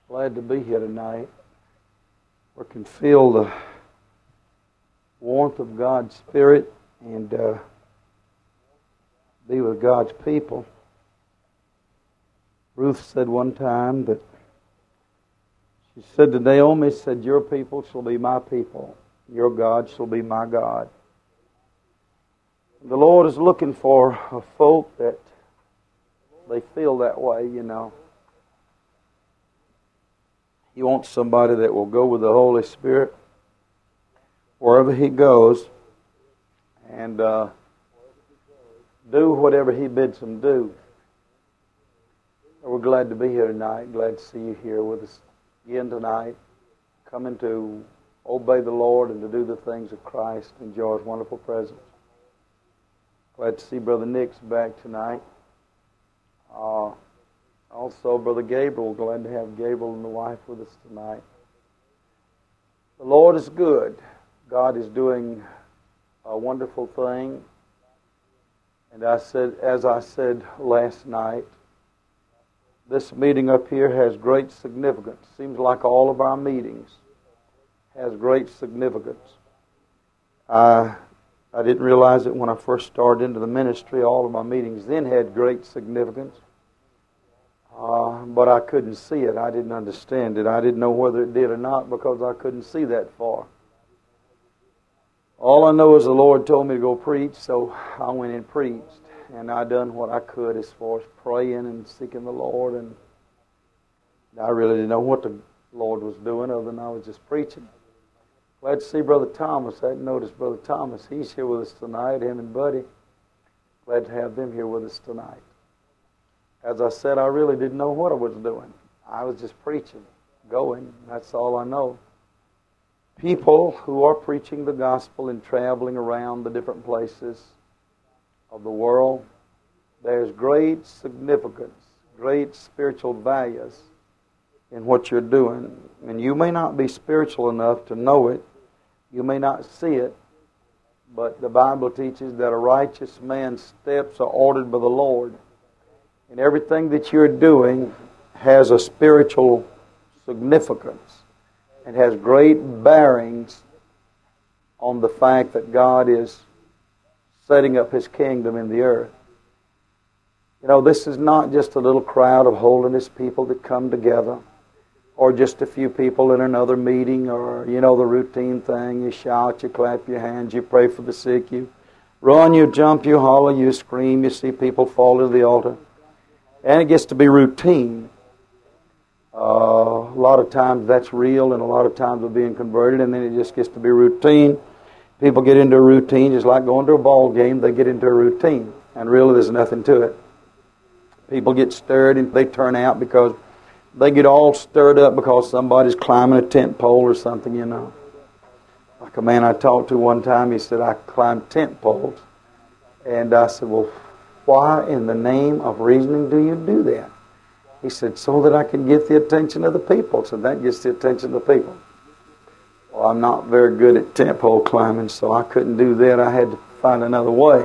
Glad to be here tonight. We can feel the warmth of God's Spirit and be with God's people. Ruth said one time that she said to Naomi, said, "Your people shall be my people. Your God shall be my God." The Lord is looking for a folk that they feel that way, you know. He wants somebody that will go with the Holy Spirit wherever He goes and do whatever He bids them do. We're glad to be here tonight. Glad to see you here with us again tonight. Coming to obey the Lord and to do the things of Christ. Enjoy His wonderful presence. Glad to see Brother Nick's back tonight. Also, Brother Gabriel, glad to have Gabriel and the wife with us tonight. The Lord is good. God is doing a wonderful thing. And as I said last night, this meeting up here has great significance. Seems like all of our meetings has great significance. I didn't realize it when I first started into the ministry. All of my meetings then had great significance. But I couldn't see it. I didn't understand it. I didn't know whether it did or not because I couldn't see that far. All I know is the Lord told me to go preach, so I went and preached. And I done what I could as far as praying and seeking the Lord. And I really didn't know what the Lord was doing other than I was just preaching. Glad to see Brother Thomas. I hadn't noticed Brother Thomas. He's here with us tonight, him and Buddy. Glad to have them here with us tonight. As I said, I really didn't know what I was doing. I was just preaching, going. That's all I know. People who are preaching the gospel and traveling around the different places of the world, there's great significance, great spiritual values in what you're doing. And you may not be spiritual enough to know it. You may not see it. But the Bible teaches that a righteous man's steps are ordered by the Lord. And everything that you're doing has a spiritual significance and has great bearings on the fact that God is setting up His kingdom in the earth. You know, this is not just a little crowd of holiness people that come together, or just a few people in another meeting, or, you know, the routine thing. You shout, you clap your hands, you pray for the sick, you run, you jump, you holler, you scream, you see people fall to the altar. And it gets to be routine. A lot of times that's real, and a lot of times we're being converted, and then it just gets to be routine. People get into a routine, just like going to a ball game. They get into a routine, and really there's nothing to it. People get stirred, and they turn out because they get all stirred up because somebody's climbing a tent pole or something, you know. Like a man I talked to one time, he said, "I climb tent poles." And I said, "Well, why in the name of reasoning do you do that?" He said, "So that I can get the attention of the people." So that gets the attention of the people. Well, I'm not very good at tent pole climbing, so I couldn't do that. I had to find another way.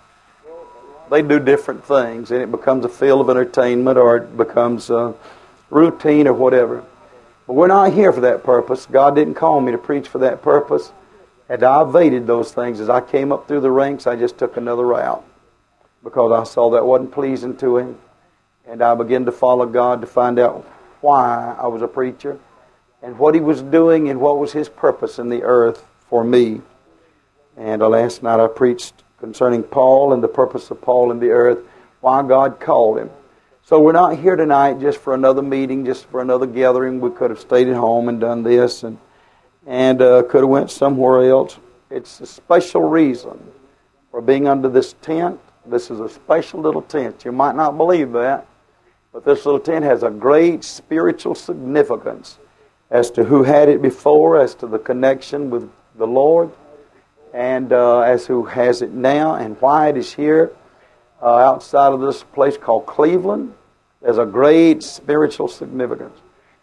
They do different things, and it becomes a field of entertainment, or it becomes a routine or whatever. But we're not here for that purpose. God didn't call me to preach for that purpose. And I evaded those things. As I came up through the ranks, I just took another route, because I saw that wasn't pleasing to Him. And I began to follow God to find out why I was a preacher and what He was doing and what was His purpose in the earth for me. And last night I preached concerning Paul and the purpose of Paul in the earth, why God called him. So we're not here tonight just for another meeting, just for another gathering. We could have stayed at home and done this and could have went somewhere else. It's a special reason for being under this tent. This is a special little tent. You might not believe that, but this little tent has a great spiritual significance as to who had it before, as to the connection with the Lord, and as who has it now, and why it is here outside of this place called Cleveland. There's a great spiritual significance.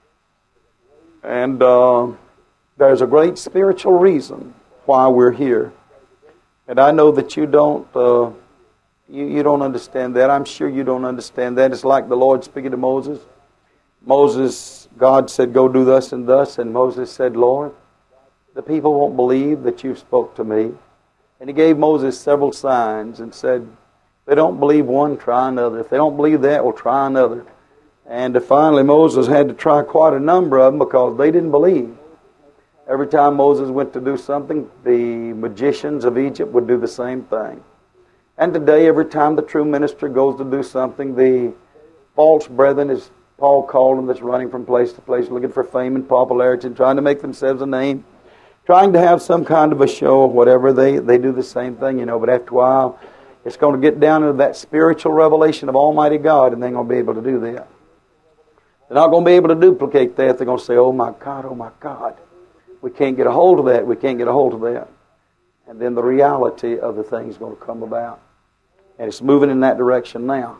And there's a great spiritual reason why we're here. And I know that you don't You don't understand that. I'm sure you don't understand that. It's like the Lord speaking to Moses. Moses God said, go do thus and thus. And Moses said, Lord, the people won't believe that you spoke to me. And he gave Moses several signs and said, if they don't believe one, try another. If they don't believe that, we'll try another. And finally Moses had to try quite a number of them because they didn't believe. Every time Moses went to do something, the magicians of Egypt would do the same thing. And today, every time the true minister goes to do something, the false brethren, as Paul called them, that's running from place to place, looking for fame and popularity, and trying to make themselves a name, trying to have some kind of a show or whatever, they do the same thing, you know. But after a while, it's going to get down into that spiritual revelation of Almighty God, and they're going to be able to do that. They're not going to be able to duplicate that. They're going to say, oh my God, we can't get a hold of that, we can't get a hold of that. And then the reality of the thing is going to come about. And it's moving in that direction now.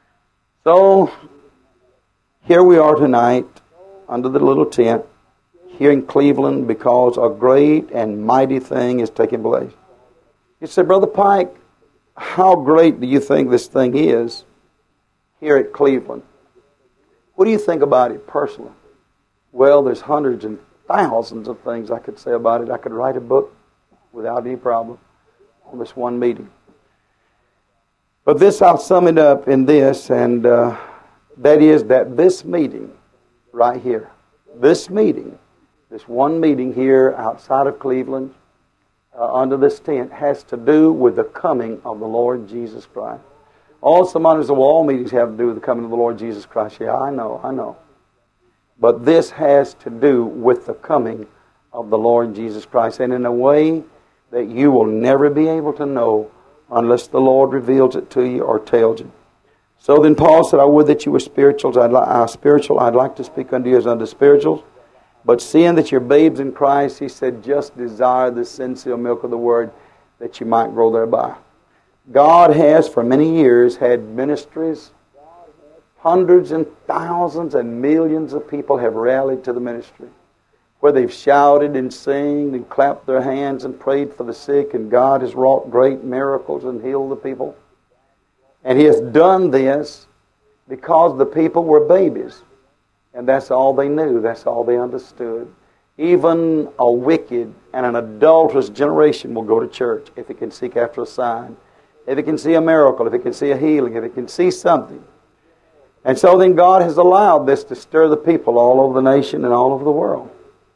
So, here we are tonight, under the little tent, here in Cleveland, because a great and mighty thing is taking place. You say, Brother Pike, how great do you think this thing is here at Cleveland? What do you think about it personally? Well, there's hundreds and thousands of things I could say about it. I could write a book without any problem on this one meeting. But this, I'll sum it up in this, and that is that this meeting right here, this one meeting here outside of Cleveland, under this tent, has to do with the coming of the Lord Jesus Christ. All some others of all meetings have to do with the coming of the Lord Jesus Christ. Yeah, I know. But this has to do with the coming of the Lord Jesus Christ, and in a way that you will never be able to know unless the Lord reveals it to you or tells you. So then Paul said, I would that you were spirituals. I'd like to speak unto you as unto spirituals. But seeing that you're babes in Christ, he said, just desire the sincere milk of the Word, that you might grow thereby. God has for many years had ministries. Hundreds and thousands and millions of people have rallied to the ministry, where they've shouted and sang and clapped their hands and prayed for the sick, and God has wrought great miracles and healed the people. And He has done this because the people were babies, and that's all they knew, that's all they understood. Even a wicked and an adulterous generation will go to church if it can seek after a sign, if it can see a miracle, if it can see a healing, if it can see something. And so then God has allowed this to stir the people all over the nation and all over the world,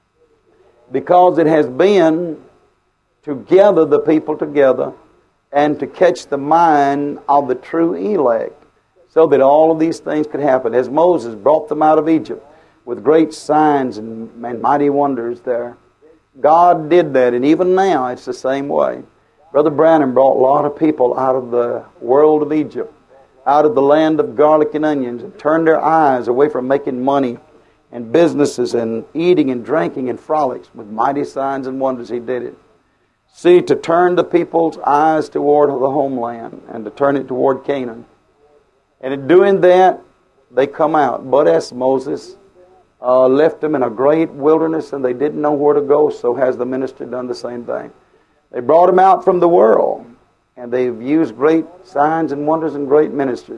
because it has been to gather the people together and to catch the mind of the true elect, so that all of these things could happen. As Moses brought them out of Egypt with great signs and mighty wonders there, God did that, and even now it's the same way. Brother Branham brought a lot of people out of the world of Egypt, out of the land of garlic and onions, and turned their eyes away from making money and businesses and eating and drinking and frolics. With mighty signs and wonders He did it. See, to turn the people's eyes toward the homeland and to turn it toward Canaan. And in doing that, they come out. But as Moses left them in a great wilderness and they didn't know where to go, so has the ministry done the same thing. They brought them out from the world, and they've used great signs and wonders and great ministries.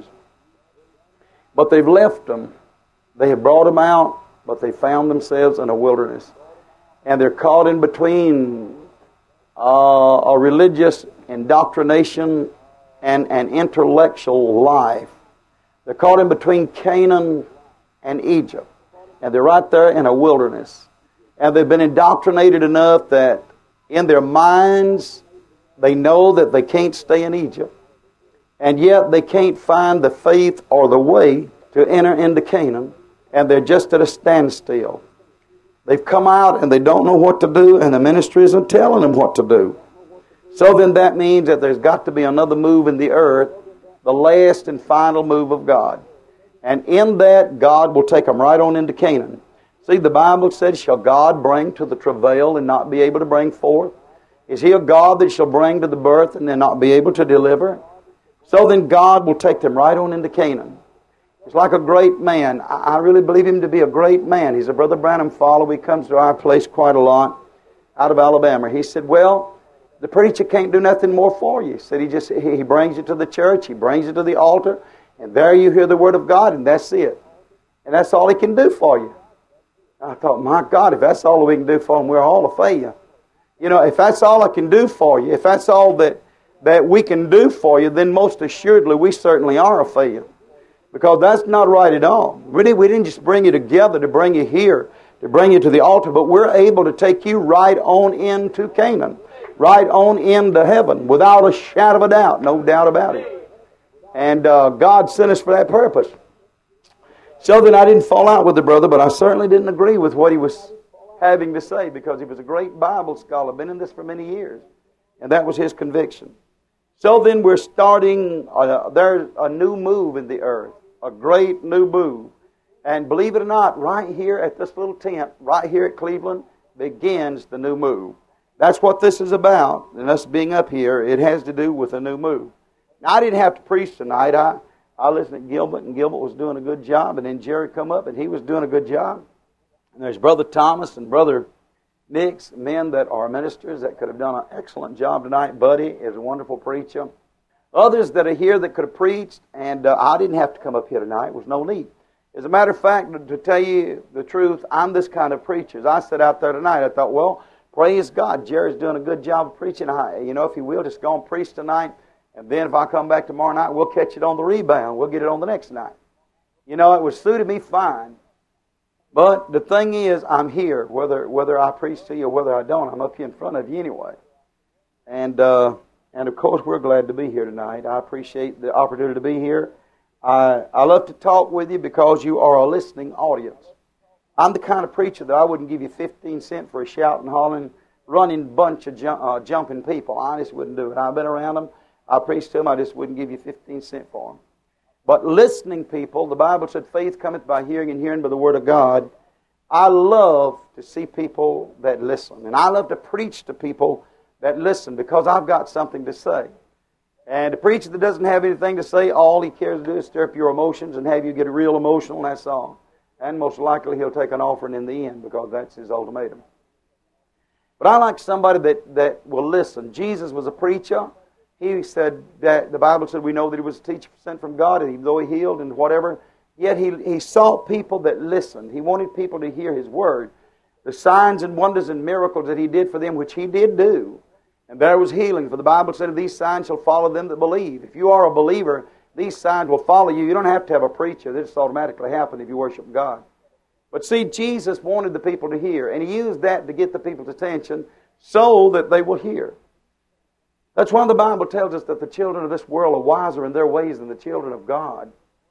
But they've left them. They have brought them out, but they found themselves in a wilderness. And they're caught in between a religious indoctrination and an intellectual life. They're caught in between Canaan and Egypt. And they're right there in a wilderness. And they've been indoctrinated enough that in their minds they know that they can't stay in Egypt. And yet they can't find the faith or the way to enter into Canaan. And they're just at a standstill. They've come out and they don't know what to do, and the ministry isn't telling them what to do. So then that means that there's got to be another move in the earth, the last and final move of God. And in that, God will take them right on into Canaan. See, the Bible says, shall God bring to the travail and not be able to bring forth? Is He a God that shall bring to the birth and then not be able to deliver? So then God will take them right on into Canaan. It's like a great man. I really believe him to be a great man. He's a Brother Branham follower. He comes to our place quite a lot out of Alabama. He said, well, the preacher can't do nothing more for you. He said he brings you to the church, he brings you to the altar, and there you hear the Word of God, and that's it. And that's all he can do for you. I thought, my God, if that's all we can do for them, we're all a failure. You know, if that's all I can do for you, if that's all that we can do for you, then most assuredly we certainly are a failure. Because that's not right at all. We didn't just bring you together to bring you here, to bring you to the altar, but we're able to take you right on into Canaan, right on into heaven, without a shadow of a doubt, no doubt about it. And God sent us for that purpose. So then I didn't fall out with the brother, but I certainly didn't agree with what he was having to say, because he was a great Bible scholar, been in this for many years, and that was his conviction. So then we're starting, there's a new move in the earth, a great new move. And believe it or not, right here at this little tent, right here at Cleveland, begins the new move. That's what this is about, and us being up here, it has to do with a new move. Now, I didn't have to preach tonight. I listened to Gilbert, and Gilbert was doing a good job, and then Jerry come up, and he was doing a good job. And there's Brother Thomas and Brother Nick's, men that are ministers that could have done an excellent job tonight. Buddy is a wonderful preacher. Others that are here that could have preached, and I didn't have to come up here tonight. There was no need. As a matter of fact, to tell you the truth, I'm this kind of preacher. As I sat out there tonight, I thought, well, praise God, Jerry's doing a good job of preaching. If he will, just go and preach tonight, and then if I come back tomorrow night, we'll catch it on the rebound. We'll get it on the next night. You know, it was suited me fine. But the thing is, I'm here, whether I preach to you or whether I don't. I'm up here in front of you anyway. And of course, we're glad to be here tonight. I appreciate the opportunity to be here. I love to talk with you because you are a listening audience. I'm the kind of preacher that I wouldn't give you 15 cents for a shouting, hollering, running bunch of jumping people. I just wouldn't do it. I've been around them. I preach to them. I just wouldn't give you 15 cents for them. But listening people, the Bible said, faith cometh by hearing, and hearing by the Word of God. I love to see people that listen. And I love to preach to people that listen, because I've got something to say. And a preacher that doesn't have anything to say, all he cares to do is stir up your emotions and have you get real emotional, and that's all. And most likely he'll take an offering in the end, because that's his ultimatum. But I like somebody that will listen. Jesus was a preacher. He said that the Bible said we know that he was a teacher sent from God, and though he healed and whatever, yet he sought people that listened. He wanted people to hear his word. The signs and wonders and miracles that he did for them, which he did do. And there was healing. For the Bible said, these signs shall follow them that believe. If you are a believer, these signs will follow you. You don't have to have a preacher. They just automatically happen if you worship God. But see, Jesus wanted the people to hear, and he used that to get the people's attention so that they will hear. That's why the Bible tells us that the children of this world are wiser in their ways than the children of God.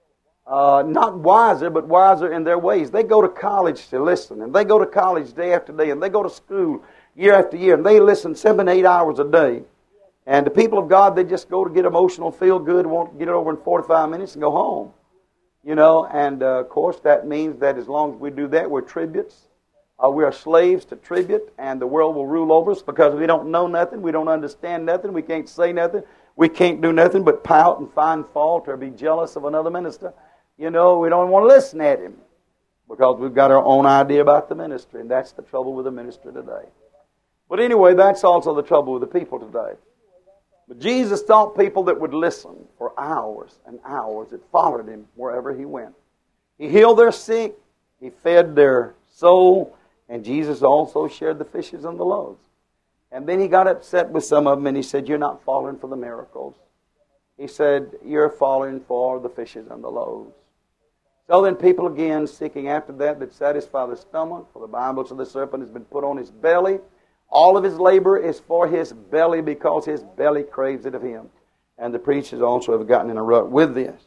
Not wiser, but wiser in their ways. They go to college to listen, and they go to college day after day, and they go to school year after year, and they listen 7 to 8 hours a day. And the people of God, they just go to get emotional, feel good, want to get it over in 45 minutes and go home. You know, and of course that means that as long as we do that, we're tributes. We are slaves to tribute, and the world will rule over us, because we don't know nothing, we don't understand nothing, we can't say nothing, we can't do nothing but pout and find fault or be jealous of another minister. You know, we don't want to listen at him, because we've got our own idea about the ministry, and that's the trouble with the ministry today. But anyway, that's also the trouble with the people today. But Jesus sought people that would listen for hours and hours, that followed him wherever he went. He healed their sick, he fed their soul, and Jesus also shared the fishes and the loaves. And then he got upset with some of them, and he said, you're not falling for the miracles. He said, you're falling for the fishes and the loaves. So then people again seeking after that satisfy the stomach. For the Bible says the serpent has been put on his belly. All of his labor is for his belly, because his belly craves it of him. And the preachers also have gotten in a rut with this.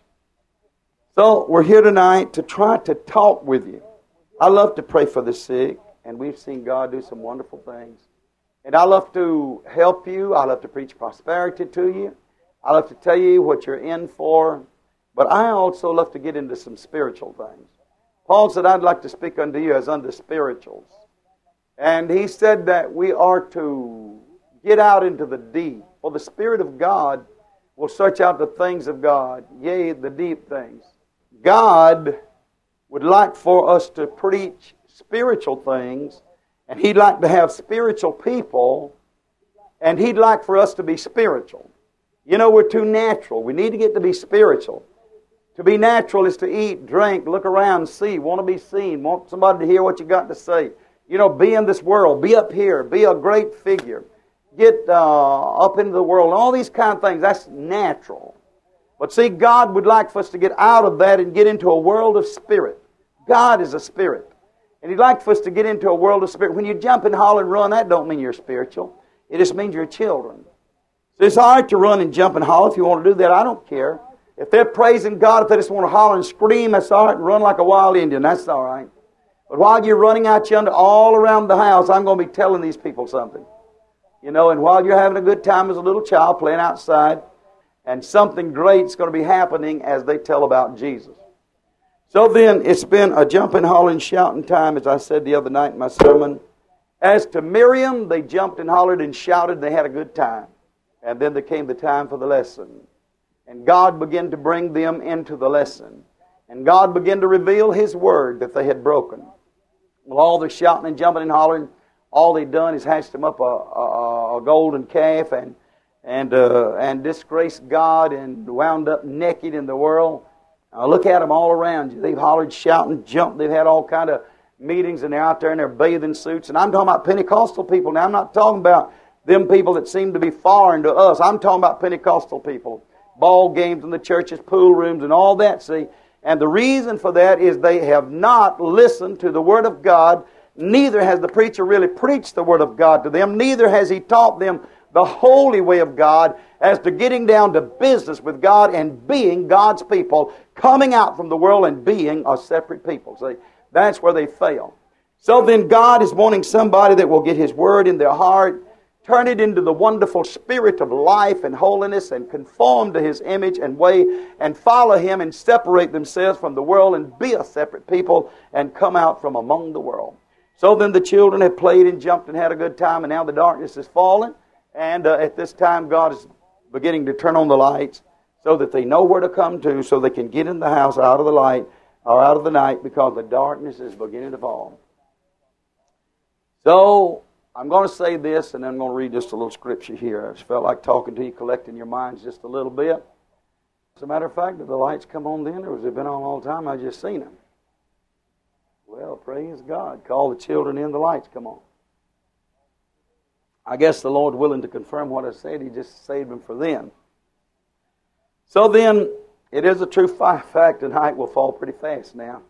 So we're here tonight to try to talk with you. I love to pray for the sick, and we've seen God do some wonderful things. And I love to help you. I love to preach prosperity to you. I love to tell you what you're in for. But I also love to get into some spiritual things. Paul said, I'd like to speak unto you as unto spirituals. And he said that we are to get out into the deep. For the Spirit of God will search out the things of God, yea, the deep things. God would like for us to preach spiritual things, and He'd like to have spiritual people, and He'd like for us to be spiritual. You know, we're too natural. We need to get to be spiritual To be natural is to eat, drink, look around, see, want to be seen, want somebody to hear what you got to say. Be in this world, be up here, be a great figure, get up into the world, all these kind of things. That's natural. But see, God would like for us to get out of that and get into a world of spirit. God is a spirit. And He'd like for us to get into a world of spirit. When you jump and holler and run, that don't mean you're spiritual. It just means you're children. So it's all right to run and jump and holler. If you want to do that, I don't care. If they're praising God, if they just want to holler and scream, that's all right. And run like a wild Indian, that's all right. But while you're running out yonder all around the house, I'm going to be telling these people something. And while you're having a good time as a little child playing outside, and something great's going to be happening as they tell about Jesus. So then, it's been a jumping, hollering, shouting time, as I said the other night in my sermon. As to Miriam, they jumped and hollered and shouted, and they had a good time. And then there came the time for the lesson. And God began to bring them into the lesson. And God began to reveal His Word that they had broken. Well, all the shouting and jumping and hollering, all they'd done is hatched them up a golden calf and disgraced God and wound up naked in the world. Look at them all around you. They've hollered, shouted, jumped. They've had all kind of meetings, and they're out there in their bathing suits. And I'm talking about Pentecostal people now. I'm not talking about them people that seem to be foreign to us. I'm talking about Pentecostal people. Ball games in the churches, pool rooms, and all that, see. And the reason for that is they have not listened to the Word of God. Neither has the preacher really preached the Word of God to them. Neither has he taught them the holy way of God as to getting down to business with God and being God's people, coming out from the world and being a separate people. See, that's where they fail. So then God is wanting somebody that will get His Word in their heart, turn it into the wonderful spirit of life and holiness, and conform to His image and way, and follow Him and separate themselves from the world and be a separate people and come out from among the world. So then the children have played and jumped and had a good time, and now the darkness is fallen. And at this time, God is beginning to turn on the lights so that they know where to come to, so they can get in the house out of the light or out of the night, because the darkness is beginning to fall. So I'm going to say this, and then I'm going to read just a little scripture here. I just felt like talking to you, collecting your minds just a little bit. As a matter of fact, did the lights come on then, or has it been on all the time? I just seen them. Well, praise God. Call the children in, the lights come on. I guess the Lord, willing to confirm what I said, He just saved them for them. So then, it is a true fact, the night will fall pretty fast now.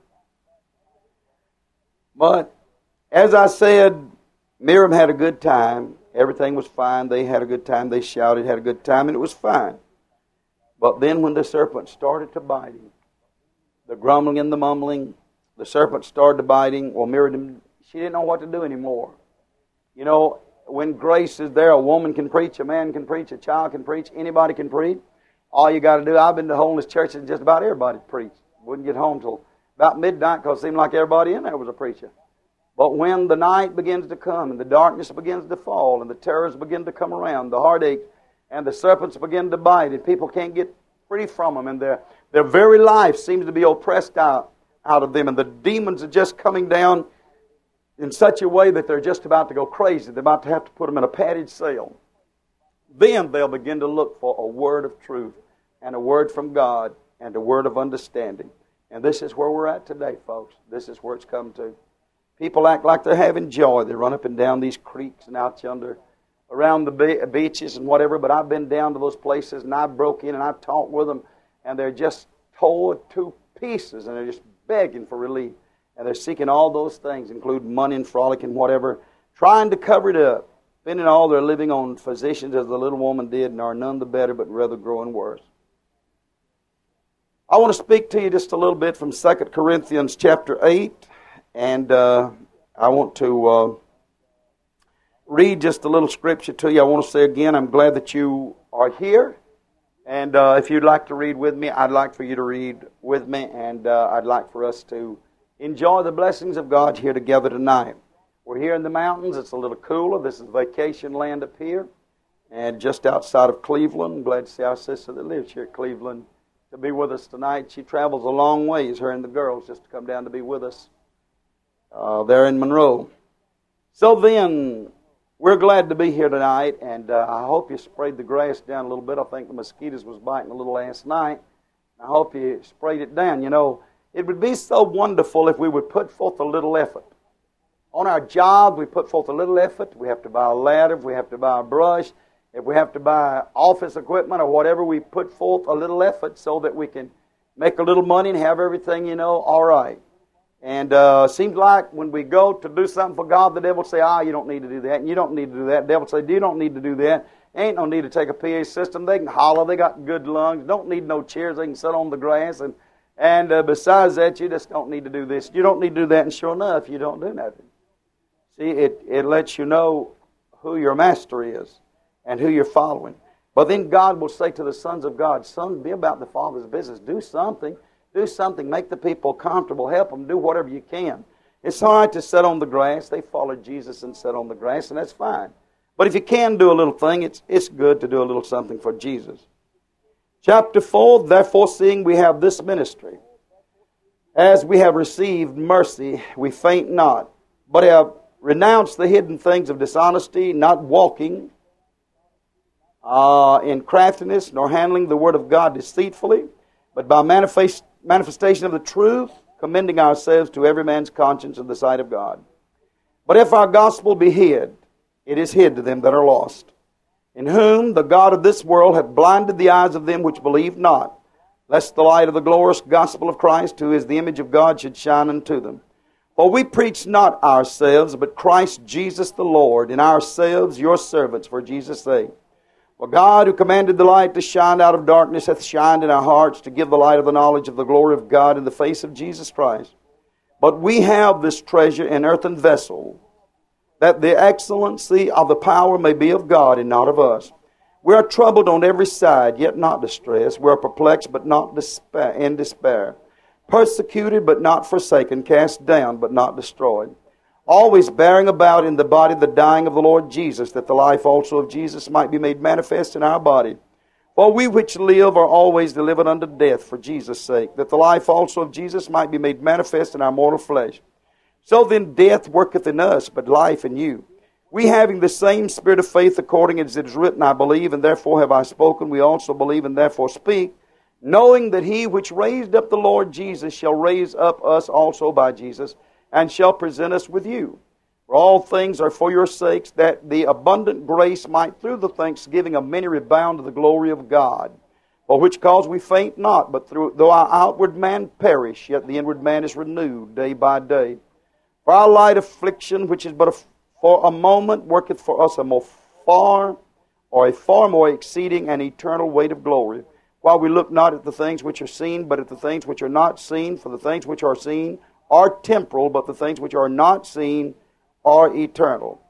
But, as I said, Miriam had a good time. Everything was fine. They had a good time. They shouted, had a good time, and it was fine. But then when the serpent started to bite him, the grumbling and the mumbling, the serpent started biting. Well, Miriam, she didn't know what to do anymore. When grace is there, a woman can preach, a man can preach, a child can preach, anybody can preach. All you got to do, I've been to holiness churches and just about everybody preached. Wouldn't get home till about midnight because it seemed like everybody in there was a preacher. But when the night begins to come and the darkness begins to fall and the terrors begin to come around, the heartache and the serpents begin to bite and people can't get free from them, and their very life seems to be oppressed out of them, and the demons are just coming down in such a way that they're just about to go crazy. They're about to have to put them in a padded cell. Then they'll begin to look for a word of truth and a word from God and a word of understanding. And this is where we're at today, folks. This is where it's come to. People act like they're having joy. They run up and down these creeks and out yonder around the beaches and whatever, but I've been down to those places and I've broke in and I've talked with them, and they're just torn to pieces and they're just begging for relief. And they're seeking all those things, including money and frolic and whatever, trying to cover it up, spending all their living on physicians as the little woman did, and are none the better, but rather growing worse. I want to speak to you just a little bit from 2 Corinthians chapter 8, and I want to read just a little scripture to you. I want to say again, I'm glad that you are here, and if you'd like to read with me, I'd like for you to read with me, and I'd like for us to enjoy the blessings of God here together tonight. We're here in the mountains. It's a little cooler. This is vacation land up here, and just outside of Cleveland. I'm glad to see our sister that lives here at Cleveland to be with us tonight. She travels a long ways, her and the girls, just to come down to be with us there in Monroe. So then, we're glad to be here tonight, and I hope you sprayed the grass down a little bit. I think the mosquitoes was biting a little last night. I hope you sprayed it down. You know, it would be so wonderful if we would put forth a little effort. On our job, we put forth a little effort. We have to buy a ladder, if we have to buy a brush, if we have to buy office equipment or whatever, we put forth a little effort so that we can make a little money and have everything, all right. And seems like when we go to do something for God, the devil will say, you don't need to do that, and you don't need to do that. The devil will say, you don't need to do that. Ain't no need to take a PA system. They can holler. They got good lungs. Don't need no chairs. They can sit on the grass. And besides that, you just don't need to do this. You don't need to do that. And sure enough, you don't do nothing. See, it lets you know who your master is and who you're following. But then God will say to the sons of God, sons, be about the Father's business. Do something. Do something. Make the people comfortable. Help them. Do whatever you can. It's all right to sit on the grass. They followed Jesus and sat on the grass, and that's fine. But if you can do a little thing, it's good to do a little something for Jesus. Chapter 4, therefore seeing we have this ministry, as we have received mercy, we faint not, but have renounced the hidden things of dishonesty, not walking in craftiness, nor handling the word of God deceitfully, but by manifestation of the truth, commending ourselves to every man's conscience in the sight of God. But if our gospel be hid, it is hid to them that are lost, in whom the God of this world hath blinded the eyes of them which believe not, lest the light of the glorious gospel of Christ, who is the image of God, should shine unto them. For we preach not ourselves, but Christ Jesus the Lord, and ourselves your servants for Jesus' sake. For God, who commanded the light to shine out of darkness, hath shined in our hearts to give the light of the knowledge of the glory of God in the face of Jesus Christ. But we have this treasure in earthen vessels, that the excellency of the power may be of God and not of us. We are troubled on every side, yet not distressed. We are perplexed, but not in despair. Persecuted, but not forsaken. Cast down, but not destroyed. Always bearing about in the body the dying of the Lord Jesus, that the life also of Jesus might be made manifest in our body. For we which live are always delivered unto death for Jesus' sake, that the life also of Jesus might be made manifest in our mortal flesh. So then death worketh in us, but life in you. We having the same spirit of faith, according as it is written, I believe, and therefore have I spoken. We also believe, and therefore speak, knowing that he which raised up the Lord Jesus shall raise up us also by Jesus, and shall present us with you. For all things are for your sakes, that the abundant grace might through the thanksgiving of many rebound to the glory of God. For which cause we faint not, but though our outward man perish, yet the inward man is renewed day by day. For our light affliction, which is but for a moment, worketh for us a far more exceeding and eternal weight of glory. While we look not at the things which are seen, but at the things which are not seen. For the things which are seen are temporal, but the things which are not seen are eternal.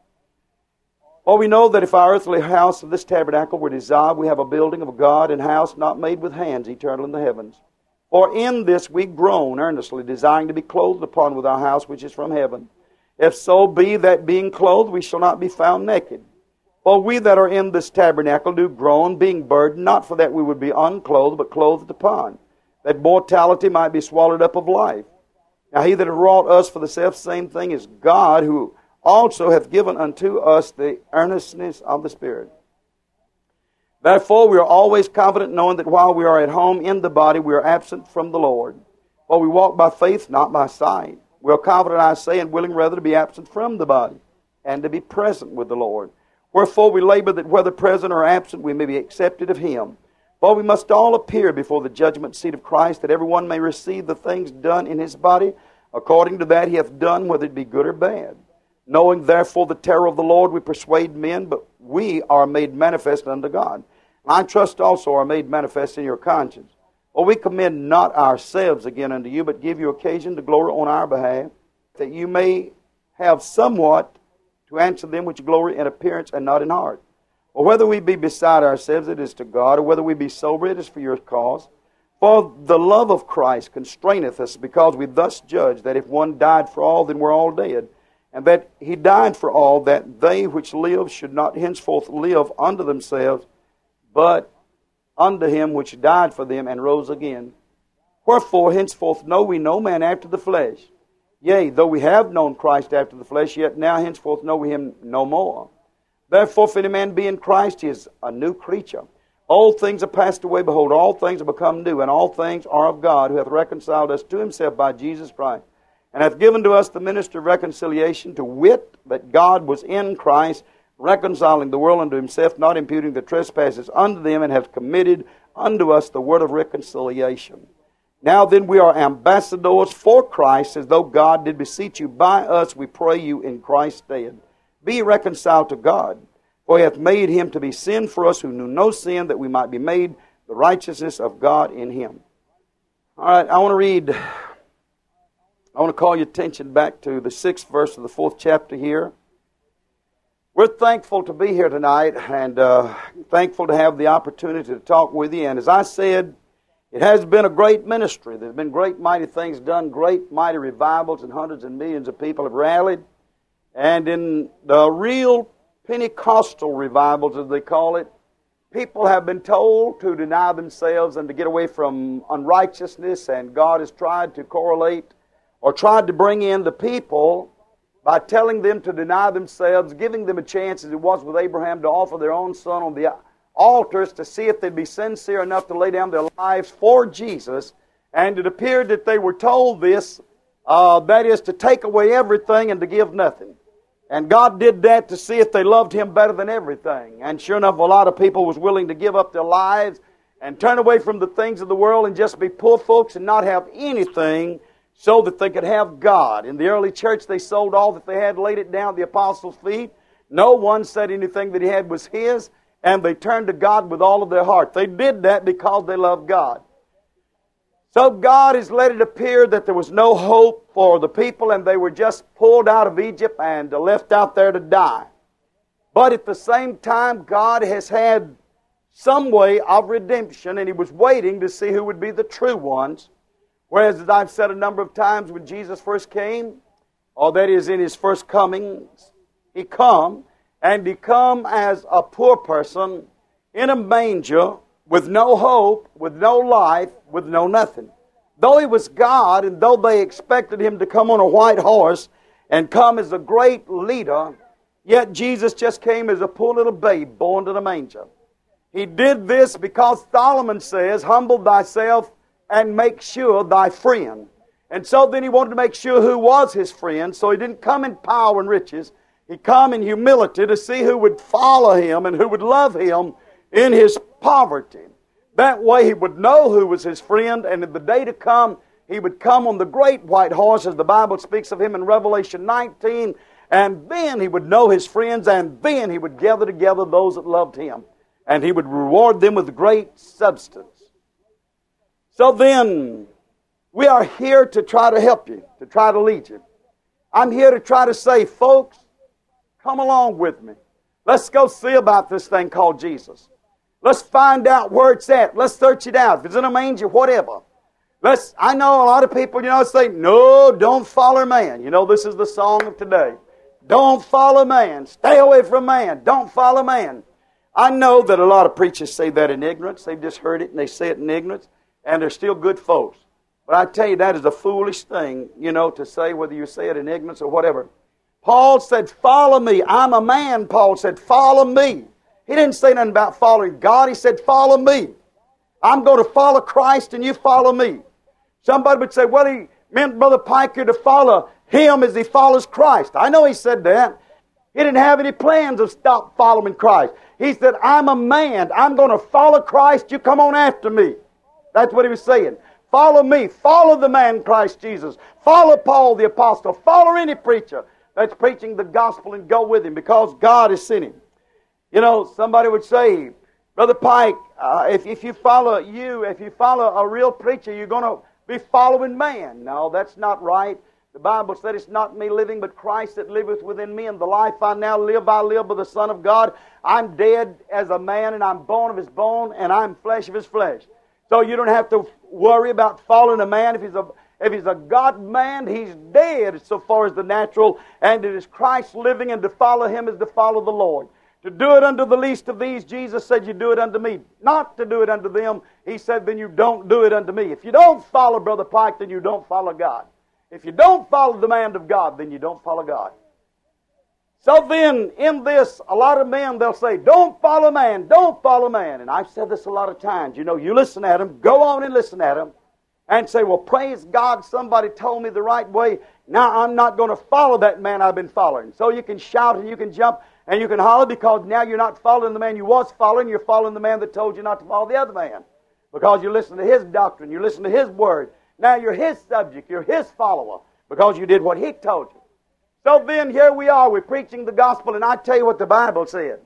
For we know that if our earthly house of this tabernacle were dissolved, we have a building of God, and house not made with hands, eternal in the heavens. For in this we groan earnestly, desiring to be clothed upon with our house which is from heaven. If so be that being clothed we shall not be found naked. For we that are in this tabernacle do groan, being burdened, not for that we would be unclothed, but clothed upon, that mortality might be swallowed up of life. Now he that hath wrought us for the selfsame thing is God, who also hath given unto us the earnestness of the Spirit. Therefore we are always confident, knowing that while we are at home in the body, we are absent from the Lord. For we walk by faith, not by sight. We are confident, I say, and willing rather to be absent from the body, and to be present with the Lord. Wherefore we labor that whether present or absent, we may be accepted of Him. For we must all appear before the judgment seat of Christ, that every one may receive the things done in his body, according to that he hath done, whether it be good or bad. Knowing therefore the terror of the Lord, we persuade men, but we are made manifest unto God. I trust also are made manifest in your conscience. For we commend not ourselves again unto you, but give you occasion to glory on our behalf, that you may have somewhat to answer them which glory in appearance and not in heart. Or whether we be beside ourselves, it is to God, or whether we be sober, it is for your cause. For the love of Christ constraineth us, because we thus judge that if one died for all, then we're all dead. And that he died for all, that they which live should not henceforth live unto themselves, but unto him which died for them and rose again. Wherefore henceforth know we no man after the flesh. Yea, though we have known Christ after the flesh, yet now henceforth know we him no more. Therefore, if any man be in Christ, he is a new creature. Old things are passed away. Behold, all things are become new, and all things are of God, who hath reconciled us to himself by Jesus Christ, and hath given to us the ministry of reconciliation, to wit, that God was in Christ, reconciling the world unto himself, not imputing the trespasses unto them, and hath committed unto us the word of reconciliation. Now then we are ambassadors for Christ, as though God did beseech you by us, we pray you in Christ's stead. Be reconciled to God. For he hath made him to be sin for us who knew no sin, that we might be made the righteousness of God in him. All right, I want to call your attention back to the 6th verse of the 4th chapter here. We're thankful to be here tonight, and thankful to have the opportunity to talk with you. And as I said, it has been a great ministry. There's been great mighty things done, great mighty revivals, and hundreds and millions of people have rallied. And in the real Pentecostal revivals, as they call it, people have been told to deny themselves and to get away from unrighteousness, and God has tried to correlate or tried to bring in the people by telling them to deny themselves, giving them a chance, as it was with Abraham, to offer their own son on the altars to see if they'd be sincere enough to lay down their lives for Jesus. And it appeared that they were told this, that is, to take away everything and to give nothing. And God did that to see if they loved him better than everything. And sure enough, a lot of people was willing to give up their lives and turn away from the things of the world and just be poor folks and not have anything so that they could have God. In the early church, they sold all that they had, laid it down at the apostles' feet. No one said anything that he had was his, and they turned to God with all of their heart. They did that because they loved God. So God has let it appear that there was no hope for the people, and they were just pulled out of Egypt and left out there to die. But at the same time, God has had some way of redemption, and he was waiting to see who would be the true ones. Whereas, as I've said a number of times, when Jesus first came, or that is in his first coming, he come as a poor person in a manger, with no hope, with no life, with no nothing. Though he was God, and though they expected him to come on a white horse and come as a great leader, yet Jesus just came as a poor little babe born in a manger. He did this because Solomon says, humble thyself and make sure thy friend. And so then he wanted to make sure who was his friend, so he didn't come in power and riches. He come in humility to see who would follow him and who would love him in his poverty. That way he would know who was his friend, and in the day to come, he would come on the great white horse, as the Bible speaks of him in Revelation 19, and then he would know his friends, and then he would gather together those that loved him, and he would reward them with great substance. So then, we are here to try to help you, to try to lead you. I'm here to try to say, folks, come along with me. Let's go see about this thing called Jesus. Let's find out where it's at. Let's search it out. If it's in a manger, whatever. I know a lot of people, say, no, don't follow man. This is the song of today. Don't follow man. Stay away from man. Don't follow man. I know that a lot of preachers say that in ignorance. They've just heard it and they say it in ignorance. And they're still good folks. But I tell you, that is a foolish thing, to say, whether you say it in ignorance or whatever. Paul said, follow me. I'm a man, Paul said, follow me. He didn't say nothing about following God. He said, follow me. I'm going to follow Christ and you follow me. Somebody would say, well, he meant Brother Piker to follow him as he follows Christ. I know he said that. He didn't have any plans of stop following Christ. He said, I'm a man. I'm going to follow Christ. You come on after me. That's what he was saying. Follow me. Follow the man Christ Jesus. Follow Paul the apostle. Follow any preacher that's preaching the gospel and go with him, because God has sent him. Somebody would say, Brother Pike, if you follow a real preacher, you're going to be following man. No, that's not right. The Bible said it's not me living, but Christ that liveth within me. And the life I now live, I live by the Son of God. I'm dead as a man, and I'm bone of his bone, and I'm flesh of his flesh. So you don't have to worry about following a man. If he's a God man, he's dead so far as the natural, and it is Christ living, and to follow him is to follow the Lord. To do it unto the least of these, Jesus said, you do it unto me. Not to do it unto them, he said, then you don't do it unto me. If you don't follow Brother Pike, then you don't follow God. If you don't follow the man of God, then you don't follow God. So then, in this, a lot of men, they'll say, don't follow man, don't follow man. And I've said this a lot of times. You know, you listen at them, go on and listen at them, and say, well, praise God, somebody told me the right way. Now I'm not going to follow that man I've been following. So you can shout and you can jump and you can holler because now you're not following the man you was following. You're following the man that told you not to follow the other man. Because you listen to his doctrine, you listen to his word. Now you're his subject, you're his follower because you did what he told you. So then here we are, we're preaching the gospel, and I tell you what the Bible said.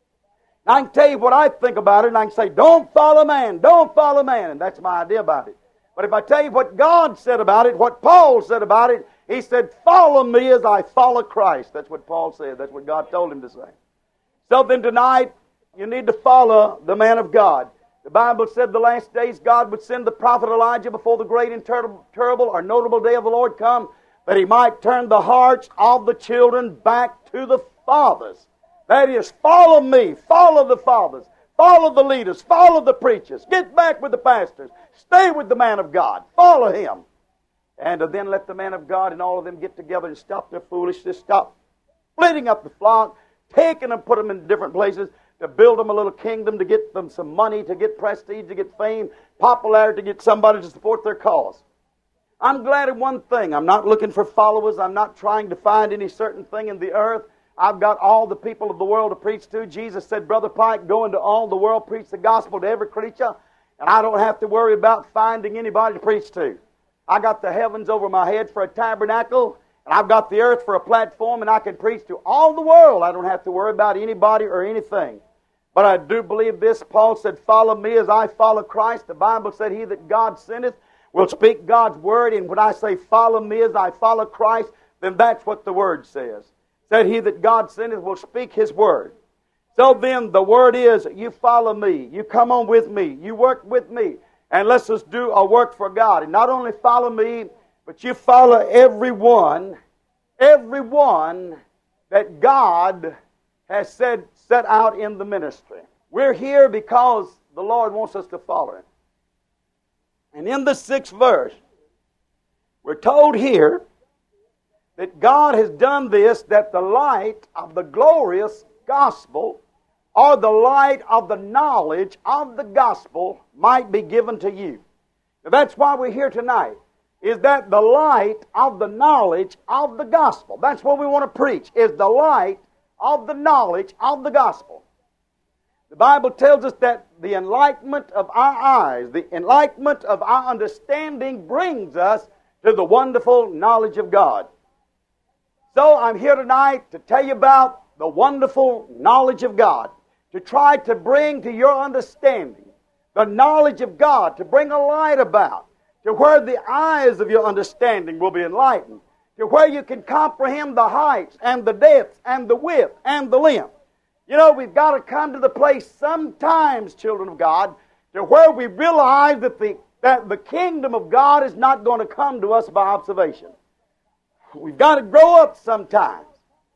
I can tell you what I think about it, and I can say, don't follow man, don't follow man, and that's my idea about it. But if I tell you what God said about it, what Paul said about it, he said, follow me as I follow Christ. That's what Paul said. That's what God told him to say. So then tonight, you need to follow the man of God. The Bible said the last days God would send the prophet Elijah before the great and terrible or notable day of the Lord come, that he might turn the hearts of the children back to the fathers. That is, follow me, follow the fathers, follow the leaders, follow the preachers, get back with the pastors, stay with the man of God, follow him. And then let the man of God and all of them get together and stop their foolishness, stop splitting up the flock, taking them, put them in different places, to build them a little kingdom, to get them some money, to get prestige, to get fame, popularity, to get somebody to support their cause. I'm glad of one thing. I'm not looking for followers. I'm not trying to find any certain thing in the earth. I've got all the people of the world to preach to. Jesus said, Brother Pike, go into all the world, preach the gospel to every creature, and I don't have to worry about finding anybody to preach to. I got the heavens over my head for a tabernacle, and I've got the earth for a platform, and I can preach to all the world. I don't have to worry about anybody or anything. But I do believe this. Paul said, follow me as I follow Christ. The Bible said, he that God sendeth will speak God's word. And when I say follow me as I follow Christ, then that's what the word says. Said he that God sendeth will speak his word. So then the word is, you follow me. You come on with me. You work with me. And let's just do a work for God. And not only follow me, but you follow everyone that God has set out in the ministry. We're here because the Lord wants us to follow him. And in the 6th verse, we're told here that God has done this, that the light of the glorious gospel, or the light of the knowledge of the gospel, might be given to you. Now that's why we're here tonight, is that the light of the knowledge of the gospel. That's what we want to preach, is the light of the knowledge of the gospel. The Bible tells us that the enlightenment of our eyes, the enlightenment of our understanding brings us to the wonderful knowledge of God. So I'm here tonight to tell you about the wonderful knowledge of God, to try to bring to your understanding the knowledge of God, to bring a light about, to where the eyes of your understanding will be enlightened, to where you can comprehend the heights and the depths and the width and the length. You know, we've got to come to the place sometimes, children of God, to where we realize that the kingdom of God is not going to come to us by observation. We've got to grow up sometimes.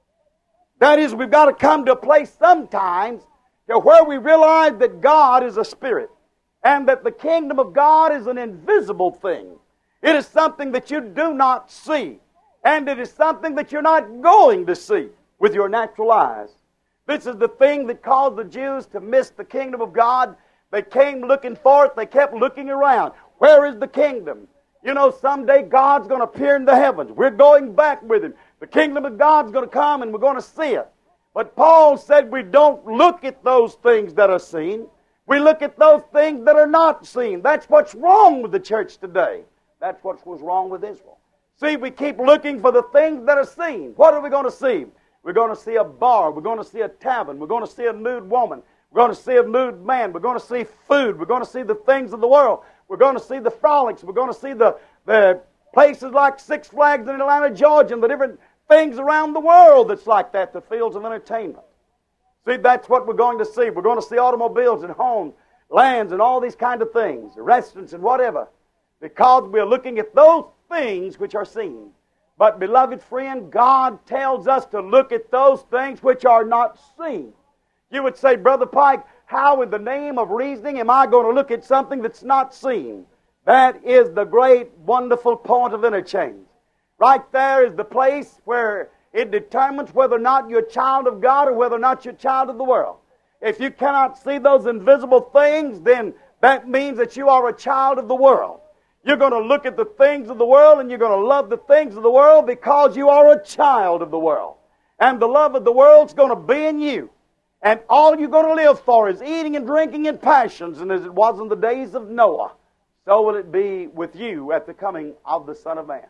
That is, we've got to come to a place sometimes to where we realize that God is a spirit and that the kingdom of God is an invisible thing. It is something that you do not see, and it is something that you're not going to see with your natural eyes. This is the thing that caused the Jews to miss the kingdom of God. They came looking for it. They kept looking around. Where is the kingdom? You know, someday God's going to appear in the heavens. We're going back with him. The kingdom of God's going to come and we're going to see it. But Paul said we don't look at those things that are seen. We look at those things that are not seen. That's what's wrong with the church today. That's what was wrong with Israel. See, we keep looking for the things that are seen. What are we going to see? We're going to see a bar. We're going to see a tavern. We're going to see a nude woman. We're going to see a nude man. We're going to see food. We're going to see the things of the world. We're going to see the frolics. We're going to see the places like Six Flags in Atlanta, Georgia, and the different things around the world that's like that, the fields of entertainment. See, that's what we're going to see. We're going to see automobiles and homes, lands, and all these kind of things, restaurants and whatever, because we're looking at those things which are seen. But, beloved friend, God tells us to look at those things which are not seen. You would say, Brother Pike, how in the name of reasoning am I going to look at something that's not seen? That is the great, wonderful point of interchange. Right there is the place where It determines whether or not you're a child of God or whether or not you're a child of the world. If you cannot see those invisible things, then that means that you are a child of the world. You're going to look at the things of the world and you're going to love the things of the world because you are a child of the world. And the love of the world's going to be in you. And all you're going to live for is eating and drinking and passions. And as it was in the days of Noah, so will it be with you at the coming of the Son of Man.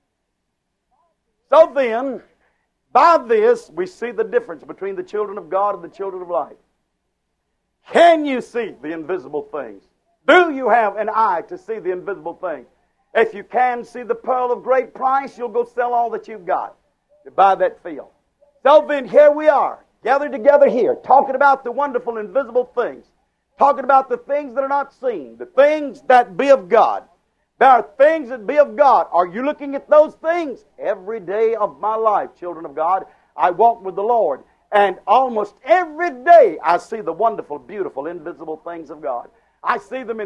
So then, by this, we see the difference between the children of God and the children of light. Can you see the invisible things? Do you have an eye to see the invisible things? If you can see the pearl of great price, you'll go sell all that you've got to buy that field. So then, here we are, gathered together here, talking about the wonderful invisible things, talking about the things that are not seen, the things that be of God. There are things that be of God. Are you looking at those things? Every day of my life, children of God, I walk with the Lord. And almost every day I see the wonderful, beautiful, invisible things of God. I see them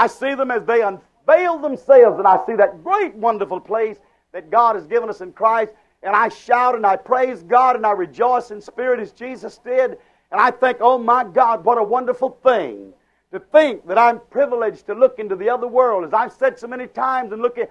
as they unveil themselves, and I see that great, wonderful place that God has given us in Christ. And I shout and I praise God and I rejoice in spirit as Jesus did. And I think, oh my God, what a wonderful thing to think that I'm privileged to look into the other world. As I've said so many times, and looking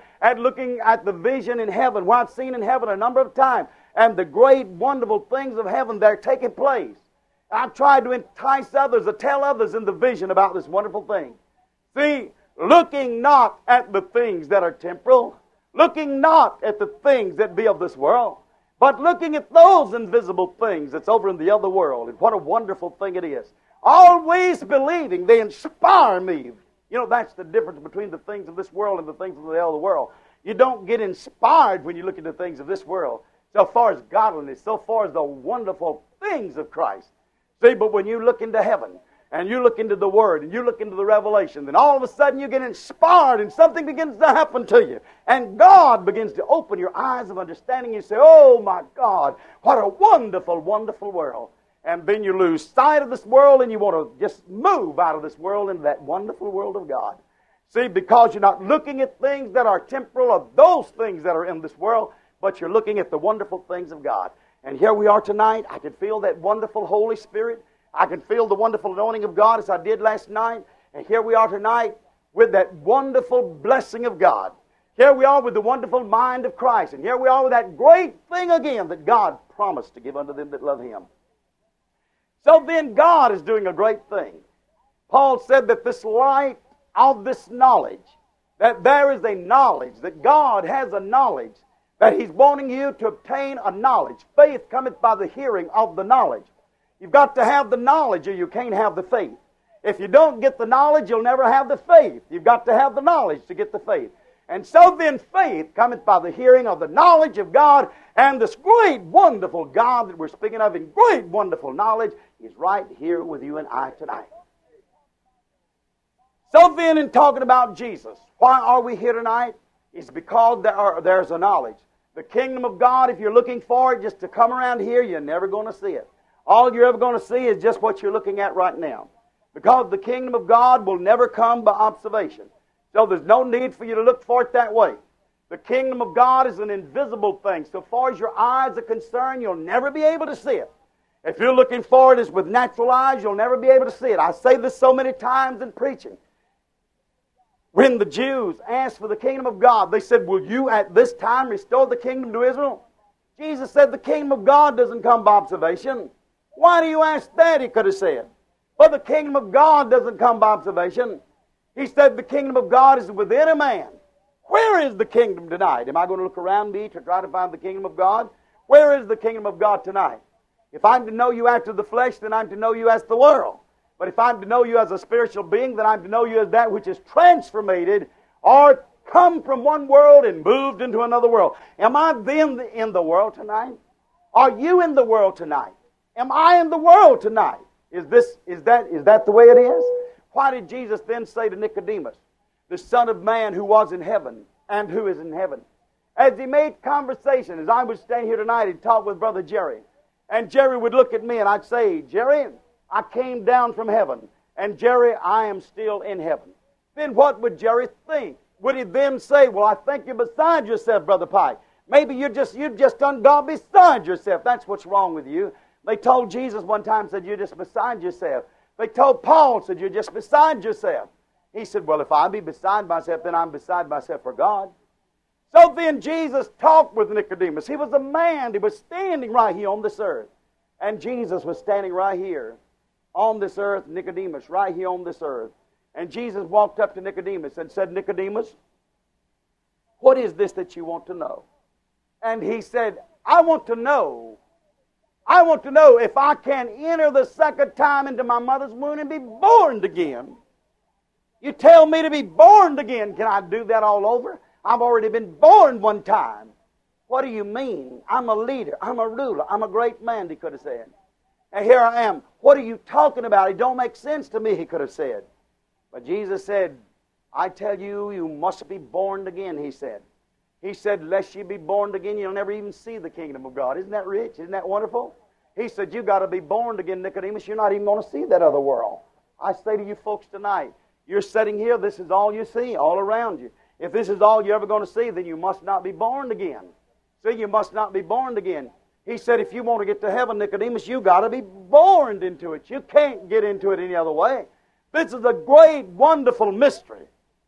at the vision in heaven, what I've seen in heaven a number of times, and the great, wonderful things of heaven that are taking place. I've tried to entice others, to tell others in the vision about this wonderful thing. See, looking not at the things that are temporal, looking not at the things that be of this world, but looking at those invisible things that's over in the other world. And what a wonderful thing it is. Always believing, they inspire me. You know, that's the difference between the things of this world and the things of the other world. You don't get inspired when you look at the things of this world, so far as godliness, so far as the wonderful things of Christ. See, but when you look into heaven, and you look into the Word, and you look into the revelation, then all of a sudden you get inspired, and something begins to happen to you. And God begins to open your eyes of understanding. You say, oh my God, what a wonderful, wonderful world. And then you lose sight of this world, and you want to just move out of this world into that wonderful world of God. See, because you're not looking at things that are temporal, or those things that are in this world, but you're looking at the wonderful things of God. And here we are tonight. I can feel that wonderful Holy Spirit. I can feel the wonderful anointing of God as I did last night. And here we are tonight with that wonderful blessing of God. Here we are with the wonderful mind of Christ. And here we are with that great thing again that God promised to give unto them that love Him. So then God is doing a great thing. Paul said that this light of this knowledge, that there is a knowledge, that God has a knowledge, that He's wanting you to obtain a knowledge. Faith cometh by the hearing of the knowledge. You've got to have the knowledge or you can't have the faith. If you don't get the knowledge, you'll never have the faith. You've got to have the knowledge to get the faith. And so then faith cometh by the hearing of the knowledge of God, and this great, wonderful God that we're speaking of in great, wonderful knowledge is right here with you and I tonight. So then, in talking about Jesus, why are we here tonight? It's because there's a knowledge. The kingdom of God, if you're looking for it just to come around here, you're never going to see it. All you're ever going to see is just what you're looking at right now. Because the kingdom of God will never come by observation. So there's no need for you to look for it that way. The kingdom of God is an invisible thing. So far as your eyes are concerned, you'll never be able to see it. If you're looking for it as with natural eyes, you'll never be able to see it. I say this so many times in preaching. When the Jews asked for the kingdom of God, they said, will you at this time restore the kingdom to Israel? Jesus said the kingdom of God doesn't come by observation. Why do you ask that, he could have said. Well, the kingdom of God doesn't come by observation. He said the kingdom of God is within a man. Where is the kingdom tonight? Am I going to look around me to try to find the kingdom of God? Where is the kingdom of God tonight? If I'm to know you after the flesh, then I'm to know you as the world. But if I'm to know you as a spiritual being, then I'm to know you as that which is transformated or come from one world and moved into another world. Am I then in the world tonight? Are you in the world tonight? Am I in the world tonight? Is that the way it is? Why did Jesus then say to Nicodemus, the Son of Man who was in heaven and who is in heaven? As he made conversation, as I would stand here tonight and talk with Brother Jerry, and Jerry would look at me and I'd say, Jerry, I came down from heaven, and Jerry, I am still in heaven. Then what would Jerry think? Would he then say, well, I think you're beside yourself, Brother Pike. Maybe you've just done God beside yourself. That's what's wrong with you. They told Jesus one time, said, you're just beside yourself. They told Paul, said, you're just beside yourself. He said, well, if I be beside myself, then I'm beside myself for God. So then Jesus talked with Nicodemus. He was a man. He was standing right here on this earth. And Jesus was standing right here on this earth, Nicodemus, right here on this earth. And Jesus walked up to Nicodemus and said, Nicodemus, what is this that you want to know? And he said, I want to know if I can enter the second time into my mother's womb and be born again. You tell me to be born again. Can I do that all over? I've already been born one time. What do you mean? I'm a leader. I'm a ruler. I'm a great man, he could have said. And here I am. What are you talking about? It don't make sense to me, he could have said. But Jesus said, I tell you, you must be born again, he said. He said, lest you be born again, you'll never even see the kingdom of God. Isn't that rich? Isn't that wonderful? He said, you've got to be born again, Nicodemus. You're not even going to see that other world. I say to you folks tonight, you're sitting here, this is all you see, all around you. If this is all you're ever going to see, then you must not be born again. See, you must not be born again. He said, if you want to get to heaven, Nicodemus, you've got to be born into it. You can't get into it any other way. This is a great, wonderful mystery.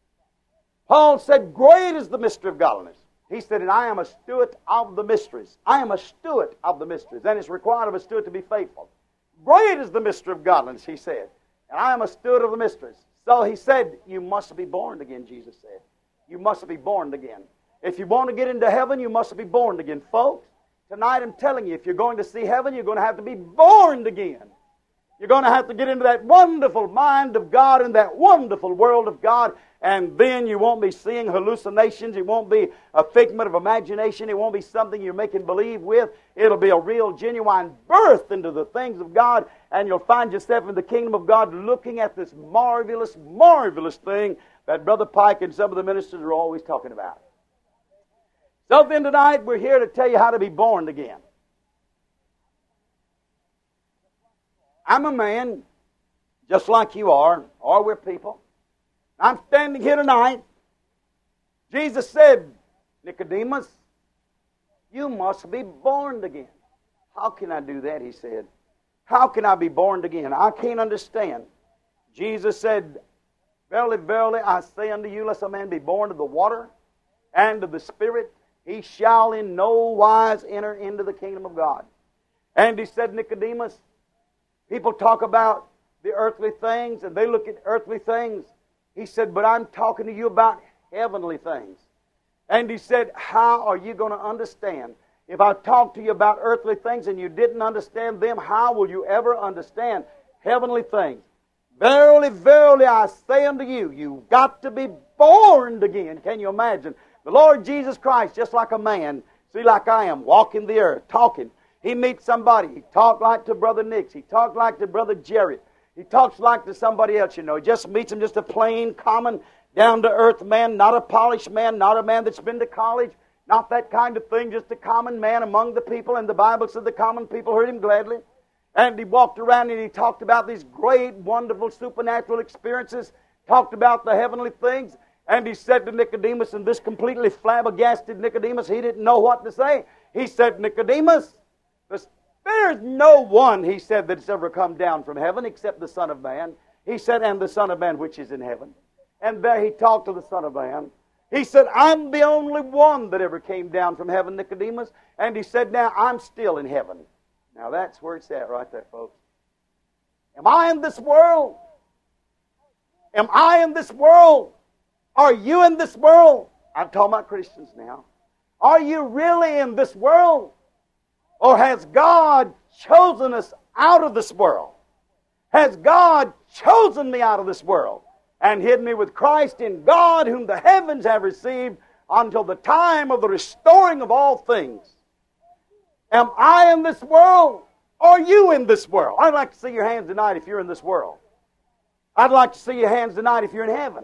Paul said, great is the mystery of godliness. He said, and I am a steward of the mysteries. I am a steward of the mysteries. And it's required of a steward to be faithful. Great is the mystery of godliness, he said. And I am a steward of the mysteries. So he said, you must be born again, Jesus said. You must be born again. If you want to get into heaven, you must be born again. Folks, tonight I'm telling you, if you're going to see heaven, you're going to have to be born again. You're going to have to get into that wonderful mind of God and that wonderful world of God. And then you won't be seeing hallucinations. It won't be a figment of imagination. It won't be something you're making believe with. It'll be a real, genuine birth into the things of God. And you'll find yourself in the kingdom of God looking at this marvelous, marvelous thing that Brother Pike and some of the ministers are always talking about. So then tonight we're here to tell you how to be born again. I'm a man, just like you are, or we're people. I'm standing here tonight. Jesus said, Nicodemus, you must be born again. How can I do that, he said. How can I be born again? I can't understand. Jesus said, verily, verily, I say unto you, lest a man be born of the water and of the Spirit, he shall in no wise enter into the kingdom of God. And he said, Nicodemus, people talk about the earthly things, and they look at earthly things. He said, but I'm talking to you about heavenly things. And he said, how are you going to understand? If I talk to you about earthly things and you didn't understand them, how will you ever understand heavenly things? Verily, verily, I say unto you, you've got to be born again. Can you imagine? The Lord Jesus Christ, just like a man, see, like I am, walking the earth, talking. He meets somebody. He talked like to Brother Nix. He talked like to Brother Jerry. He talks like to somebody else, you know. He just meets him, just a plain, common, down-to-earth man, not a polished man, not a man that's been to college, not that kind of thing, just a common man among the people. And the Bible said the common people heard him gladly. And he walked around and he talked about these great, wonderful, supernatural experiences, talked about the heavenly things. And he said to Nicodemus, and this completely flabbergasted Nicodemus, he didn't know what to say. He said, Nicodemus, there's no one, he said, that's ever come down from heaven except the Son of Man. He said, and the Son of Man which is in heaven. And there he talked to the Son of Man. He said, I'm the only one that ever came down from heaven, Nicodemus. And he said, now I'm still in heaven. Now that's where it's at right there, folks. Am I in this world? Am I in this world? Are you in this world? I'm talking about Christians now. Are you really in this world? Or has God chosen us out of this world? Has God chosen me out of this world and hid me with Christ in God, whom the heavens have received until the time of the restoring of all things? Am I in this world? Are you in this world? I'd like to see your hands tonight if you're in this world. I'd like to see your hands tonight if you're in heaven.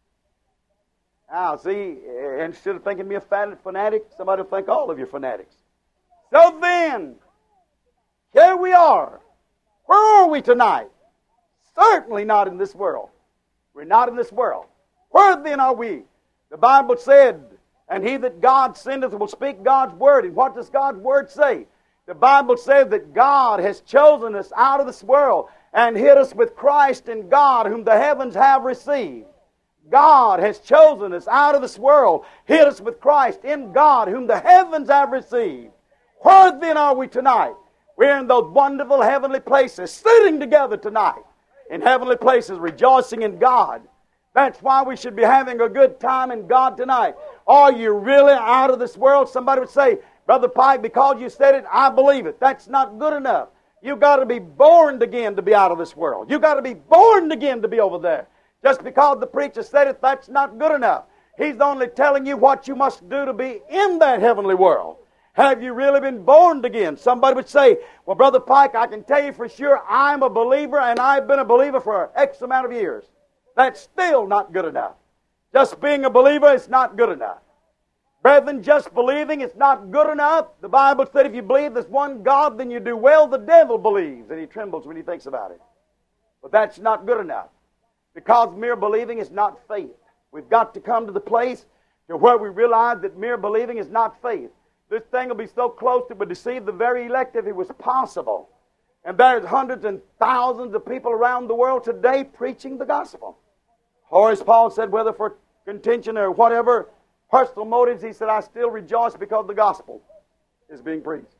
Now, see, instead of thinking me a fanatic, somebody will think all of you fanatics. So then, here we are. Where are we tonight? Certainly not in this world. We're not in this world. Where then are we? The Bible said And he that God sendeth will speak God's word. And what does God's word say? The Bible says that God has chosen us out of this world and hid us with Christ in God, whom the heavens have received. God has chosen us out of this world, hid us with Christ in God, whom the heavens have received. Where then are we tonight? We're in those wonderful heavenly places, sitting together tonight in heavenly places, rejoicing in God. That's why we should be having a good time in God tonight. Are you really out of this world? Somebody would say, Brother Pike, because you said it, I believe it. That's not good enough. You've got to be born again to be out of this world. You've got to be born again to be over there. Just because the preacher said it, that's not good enough. He's only telling you what you must do to be in that heavenly world. Have you really been born again? Somebody would say, well, Brother Pike, I can tell you for sure I'm a believer and I've been a believer for X amount of years. That's still not good enough. Just being a believer is not good enough. Brethren, just believing is not good enough. The Bible said if you believe there's one God, then you do well. The devil believes and he trembles when he thinks about it. But that's not good enough. Because mere believing is not faith. We've got to come to the place to where we realize that mere believing is not faith. This thing will be so close it would deceive the very elect if it was possible. And there's hundreds and thousands of people around the world today preaching the gospel. Or as Paul said, whether for contention or whatever, personal motives, he said, I still rejoice because the gospel is being preached.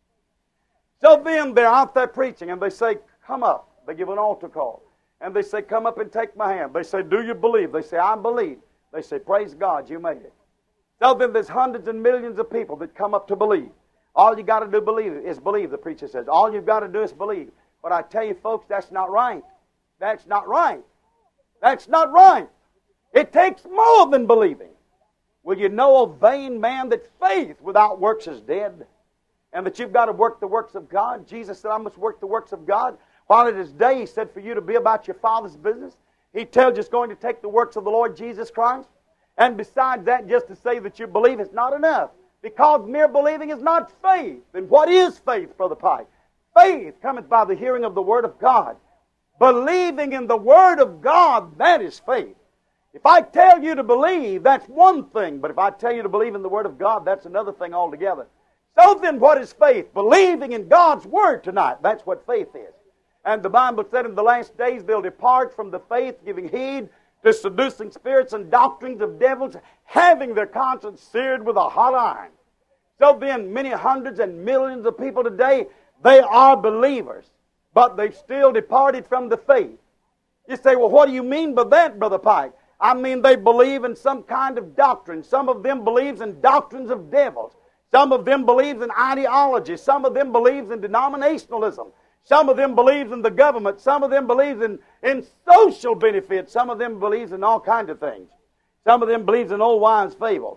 So then they're out there preaching and they say, come up. They give an altar call. And they say, come up and take my hand. They say, do you believe? They say, I believe. They say, praise God, you made it. So then there's hundreds and millions of people that come up to believe. All you got to do is believe, the preacher says. All you've got to do is believe. But I tell you, folks, that's not right. That's not right. That's not right. It takes more than believing. Will you know, O vain man, that faith without works is dead? And that you've got to work the works of God? Jesus said, I must work the works of God. While it is day, He said, for you to be about your Father's business. He tells you it's going to take the works of the Lord Jesus Christ. And besides that, just to say that you believe is not enough. Because mere believing is not faith. Then what is faith, Brother Pike? Faith cometh by the hearing of the Word of God. Believing in the Word of God, that is faith. If I tell you to believe, that's one thing. But if I tell you to believe in the Word of God, that's another thing altogether. So then what is faith? Believing in God's Word tonight. That's what faith is. And the Bible said in the last days they'll depart from the faith, giving heed to seducing spirits and doctrines of devils, having their conscience seared with a hot iron. So then, many hundreds and millions of people today, they are believers, but they've still departed from the faith. You say, well, what do you mean by that, Brother Pike? I mean, they believe in some kind of doctrine. Some of them believes in doctrines of devils. Some of them believes in ideology. Some of them believes in denominationalism. Some of them believes in the government. Some of them believes in social benefits. Some of them believes in all kinds of things. Some of them believes in old wives' fables.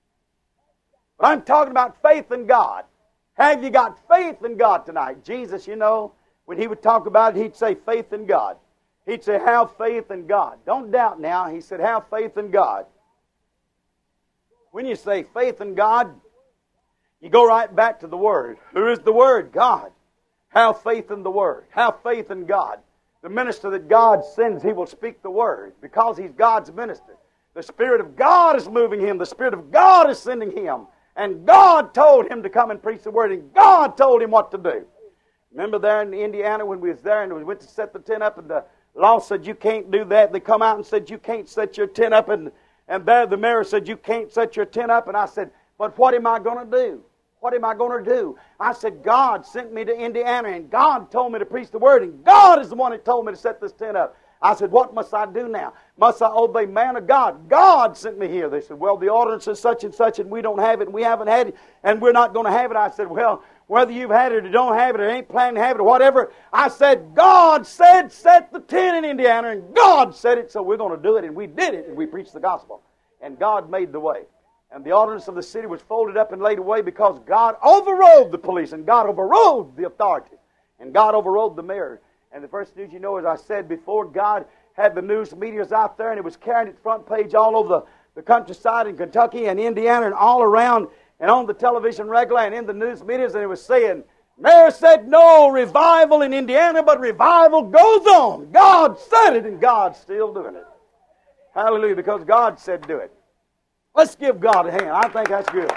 But I'm talking about faith in God. Have you got faith in God tonight? Jesus, you know, when He would talk about it, He'd say faith in God. He'd say, have faith in God. Don't doubt now. He said, have faith in God. When you say faith in God, you go right back to the Word. Who is the Word? God. Have faith in the Word. Have faith in God. The minister that God sends, he will speak the Word because he's God's minister. The Spirit of God is moving him. The Spirit of God is sending him. And God told him to come and preach the Word. And God told him what to do. Remember there in Indiana when we was there and we went to set the tent up and the law said you can't do that. They come out and said you can't set your tent up. And there the mayor said you can't set your tent up. And I said, but what am I going to do? What am I going to do? I said, God sent me to Indiana, and God told me to preach the Word, and God is the one that told me to set this tent up. I said, what must I do now? Must I obey man or God? God sent me here. They said, well, the ordinance is such and such, and we don't have it, and we haven't had it, and we're not going to have it. I said, well, whether you've had it or don't have it or ain't planning to have it or whatever, I said, God said set the tent in Indiana, and God said it, so we're going to do it, and we did it, and we preached the gospel. And God made the way. And the ordinance of the city was folded up and laid away because God overrode the police and God overrode the authorities and God overrode the mayor. And the first news you know, as I said before, God had the news medias out there and it was carrying its front page all over the countryside in Kentucky and Indiana and all around and on the television regular and in the news medias, and it was saying, mayor said no revival in Indiana, but revival goes on. God said it and God's still doing it. Hallelujah, because God said do it. Let's give God a hand. I think that's good.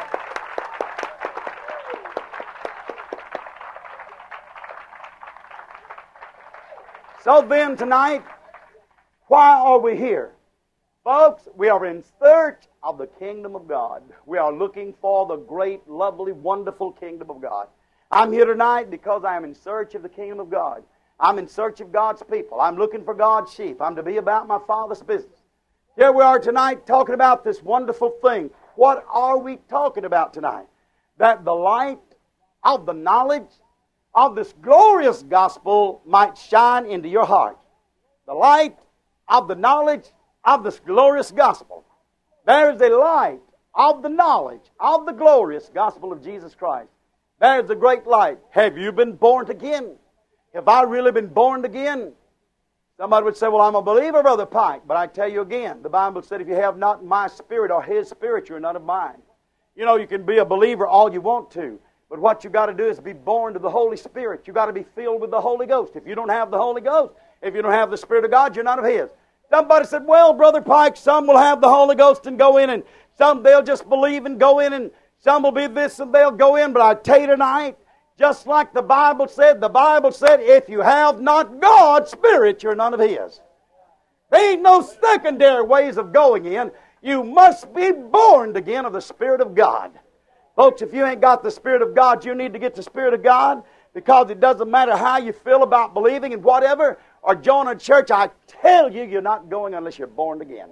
So then tonight, why are we here? Folks, we are in search of the kingdom of God. We are looking for the great, lovely, wonderful kingdom of God. I'm here tonight because I am in search of the kingdom of God. I'm in search of God's people. I'm looking for God's sheep. I'm to be about my Father's business. Here we are tonight talking about this wonderful thing. What are we talking about tonight? That the light of the knowledge of this glorious gospel might shine into your heart. The light of the knowledge of this glorious gospel. There is a light of the knowledge of the glorious gospel of Jesus Christ. There's a great light. Have you been born again? Have I really been born again? Somebody would say, well, I'm a believer, Brother Pike. But I tell you again, the Bible said, if you have not my spirit or His spirit, you're none of mine. You know, you can be a believer all you want to. But what you've got to do is be born to the Holy Spirit. You've got to be filled with the Holy Ghost. If you don't have the Holy Ghost, if you don't have the Spirit of God, you're none of His. Somebody said, well, Brother Pike, some will have the Holy Ghost and go in, and some they'll just believe and go in, and some will be this and they'll go in. But I tell you tonight, just like the Bible said, if you have not God's Spirit, you're none of His. There ain't no secondary ways of going in. You must be born again of the Spirit of God. Folks, if you ain't got the Spirit of God, you need to get the Spirit of God, because it doesn't matter how you feel about believing and whatever, or joining a church, I tell you, you're not going unless you're born again.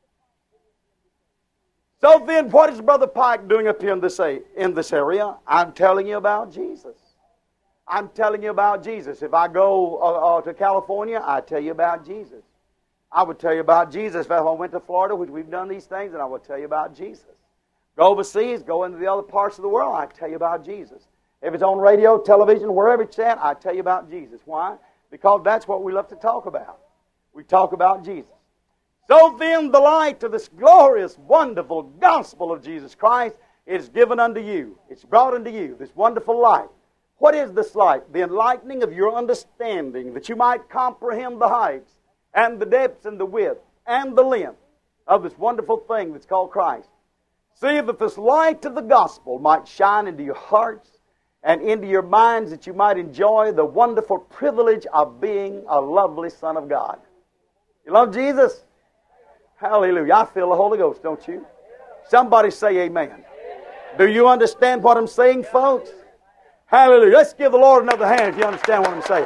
So then, what is Brother Pike doing up here in this area? I'm telling you about Jesus. I'm telling you about Jesus. If I go to California, I tell you about Jesus. I would tell you about Jesus. If I went to Florida, which we've done these things, and I would tell you about Jesus. Go overseas, go into the other parts of the world, I tell you about Jesus. If it's on radio, television, wherever it's at, I tell you about Jesus. Why? Because that's what we love to talk about. We talk about Jesus. So then the light of this glorious, wonderful gospel of Jesus Christ is given unto you. It's brought unto you, this wonderful light. What is this light? The enlightening of your understanding, that you might comprehend the heights and the depths and the width and the length of this wonderful thing that's called Christ. See that this light of the gospel might shine into your hearts and into your minds, that you might enjoy the wonderful privilege of being a lovely son of God. You love Jesus? Hallelujah. I feel the Holy Ghost, don't you? Somebody say amen. Do you understand what I'm saying, folks? Hallelujah. Let's give the Lord another hand if you understand what I'm saying.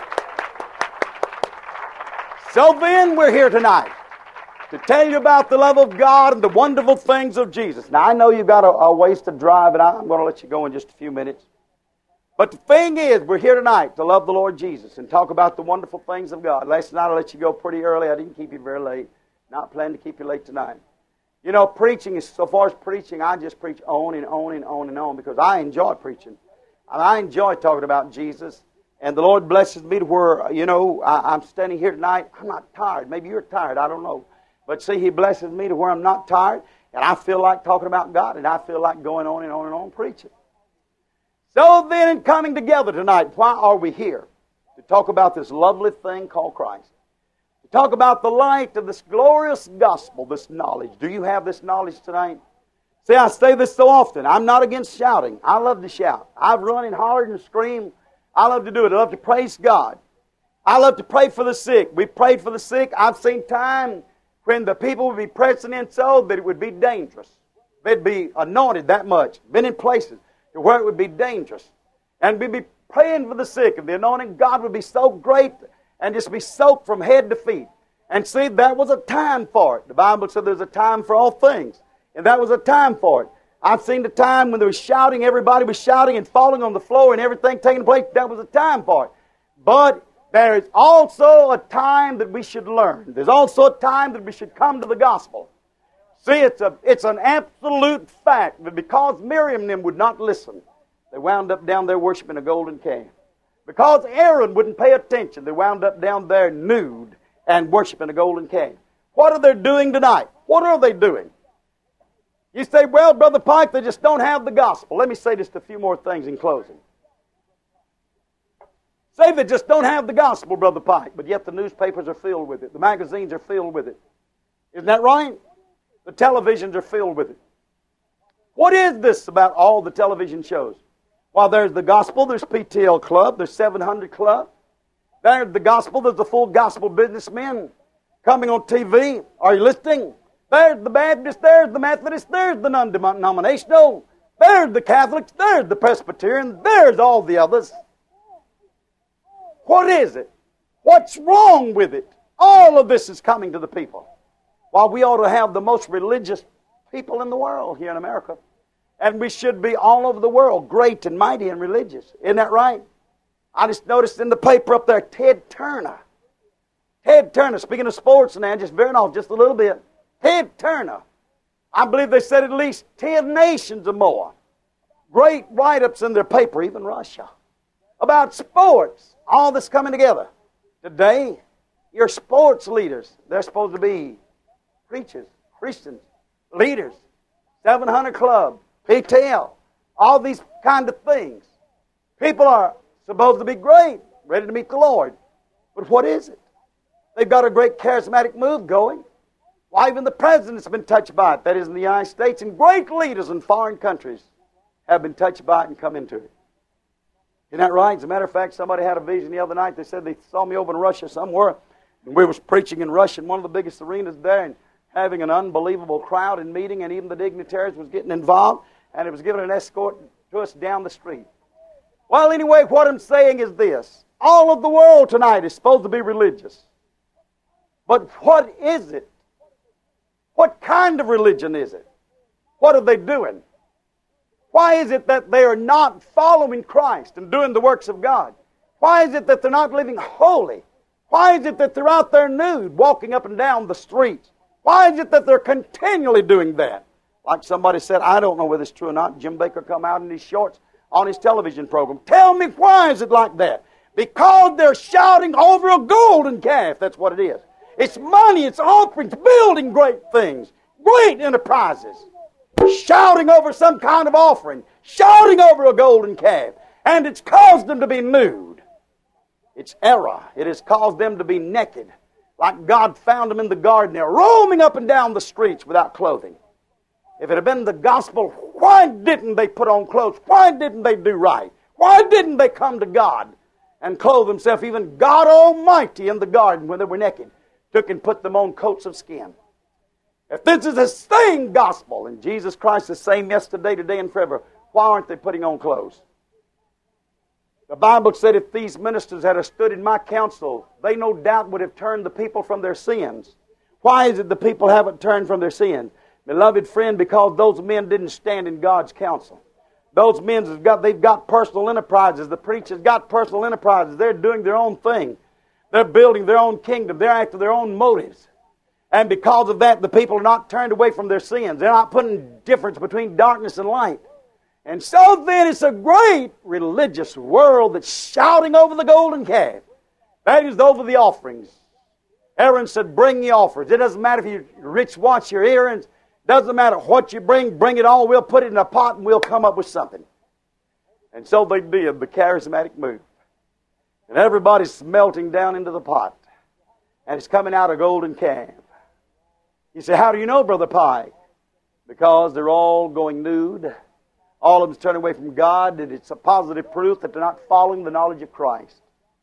So then, we're here tonight to tell you about the love of God and the wonderful things of Jesus. Now, I know you've got a ways to drive, and I'm going to let you go in just a few minutes. But the thing is, we're here tonight to love the Lord Jesus and talk about the wonderful things of God. Last night I let you go pretty early. I didn't keep you very late. Not planning to keep you late tonight. You know, preaching, so far as preaching, I just preach on and on and on and on, because I enjoy preaching. And I enjoy talking about Jesus. And the Lord blesses me to where, you know, I'm standing here tonight. I'm not tired. Maybe you're tired. I don't know. But see, He blesses me to where I'm not tired. And I feel like talking about God. And I feel like going on and on and on preaching. So then, in coming together tonight, why are we here? To talk about this lovely thing called Christ. To talk about the light of this glorious gospel, this knowledge. Do you have this knowledge tonight? See, I say this so often. I'm not against shouting. I love to shout. I've run and hollered and screamed. I love to do it. I love to praise God. I love to pray for the sick. We prayed for the sick. I've seen time when the people would be pressing in so that it would be dangerous. They'd be anointed that much. Been in places to where it would be dangerous. And we'd be praying for the sick. And the anointing God would be so great and just be soaked from head to feet. And see, that was a time for it. The Bible said there's a time for all things. And that was a time for it. I've seen the time when there was shouting, everybody was shouting and falling on the floor and everything taking place. That was a time for it. But there is also a time that we should learn. There's also a time that we should come to the gospel. See, it's an absolute fact that because Miriam and them would not listen, they wound up down there worshiping a golden calf. Because Aaron wouldn't pay attention, they wound up down there nude and worshiping a golden calf. What are they doing tonight? What are they doing? You say, well, Brother Pike, they just don't have the gospel. Let me say just a few more things in closing. Say they just don't have the gospel, Brother Pike, but yet the newspapers are filled with it. The magazines are filled with it. Isn't that right? The televisions are filled with it. What is this about all the television shows? Well, there's the gospel, there's PTL Club, there's 700 Club. There's the gospel, there's the full gospel businessmen coming on TV. Are you listening? There's the Baptist, there's the Methodist, there's the non-denominational, there's the Catholics, there's the Presbyterian, there's all the others. What is it? What's wrong with it? All of this is coming to the people. While we ought to have the most religious people in the world here in America. And we should be all over the world, great and mighty and religious. Isn't that right? I just noticed in the paper up there, Ted Turner. Ted Turner, speaking of sports now, just veering off just a little bit. Ted Turner. I believe they said at least 10 nations or more. Great write-ups in their paper, even Russia, about sports. All this coming together. Today, your sports leaders, they're supposed to be preachers, Christians, leaders, 700 Club, PTL, all these kind of things. People are supposed to be great, ready to meet the Lord. But what is it? They've got a great charismatic move going. Why, even the president's been touched by it. That is in the United States, and great leaders in foreign countries have been touched by it and come into it. Isn't that right? As a matter of fact, somebody had a vision the other night. They said they saw me over in Russia somewhere, and we was preaching in Russia in one of the biggest arenas there, and having an unbelievable crowd and meeting, and even the dignitaries was getting involved, and it was given an escort to us down the street. Well, anyway, what I'm saying is this. All of the world tonight is supposed to be religious. But what is it? What kind of religion is it? What are they doing? Why is it that they are not following Christ and doing the works of God? Why is it that they're not living holy? Why is it that they're out there nude, walking up and down the streets? Why is it that they're continually doing that? Like somebody said, I don't know whether it's true or not. Jim Baker come out in his shorts on his television program. Tell me, why is it like that? Because they're shouting over a golden calf. That's what it is. It's money, it's offerings, building great things, great enterprises. Shouting over some kind of offering, shouting over a golden calf. And it's caused them to be nude. It's error. It has caused them to be naked. Like God found them in the garden there, roaming up and down the streets without clothing. If it had been the gospel, why didn't they put on clothes? Why didn't they do right? Why didn't they come to God and clothe themselves? Even God Almighty in the garden when they were naked took and put them on coats of skin. If this is the same gospel and Jesus Christ is the same yesterday, today, and forever, why aren't they putting on clothes? The Bible said if these ministers had stood in my counsel, they no doubt would have turned the people from their sins. Why is it the people haven't turned from their sins? Beloved friend, because those men didn't stand in God's counsel. Those men, they've got personal enterprises. The preachers got personal enterprises. They're doing their own thing. They're building their own kingdom. They're after their own motives. And because of that, the people are not turned away from their sins. They're not putting difference between darkness and light. And so then it's a great religious world that's shouting over the golden calf. That is over the offerings. Aaron said, bring the offerings. It doesn't matter if you're rich, watch your earrings. Doesn't matter what you bring it all. We'll put it in a pot and we'll come up with something. And so they did, the charismatic move. And everybody's melting down into the pot. And it's coming out a golden calf. You say, how do you know, Brother Pike? Because they're all going nude. All of them's turning away from God. And it's a positive proof that they're not following the knowledge of Christ.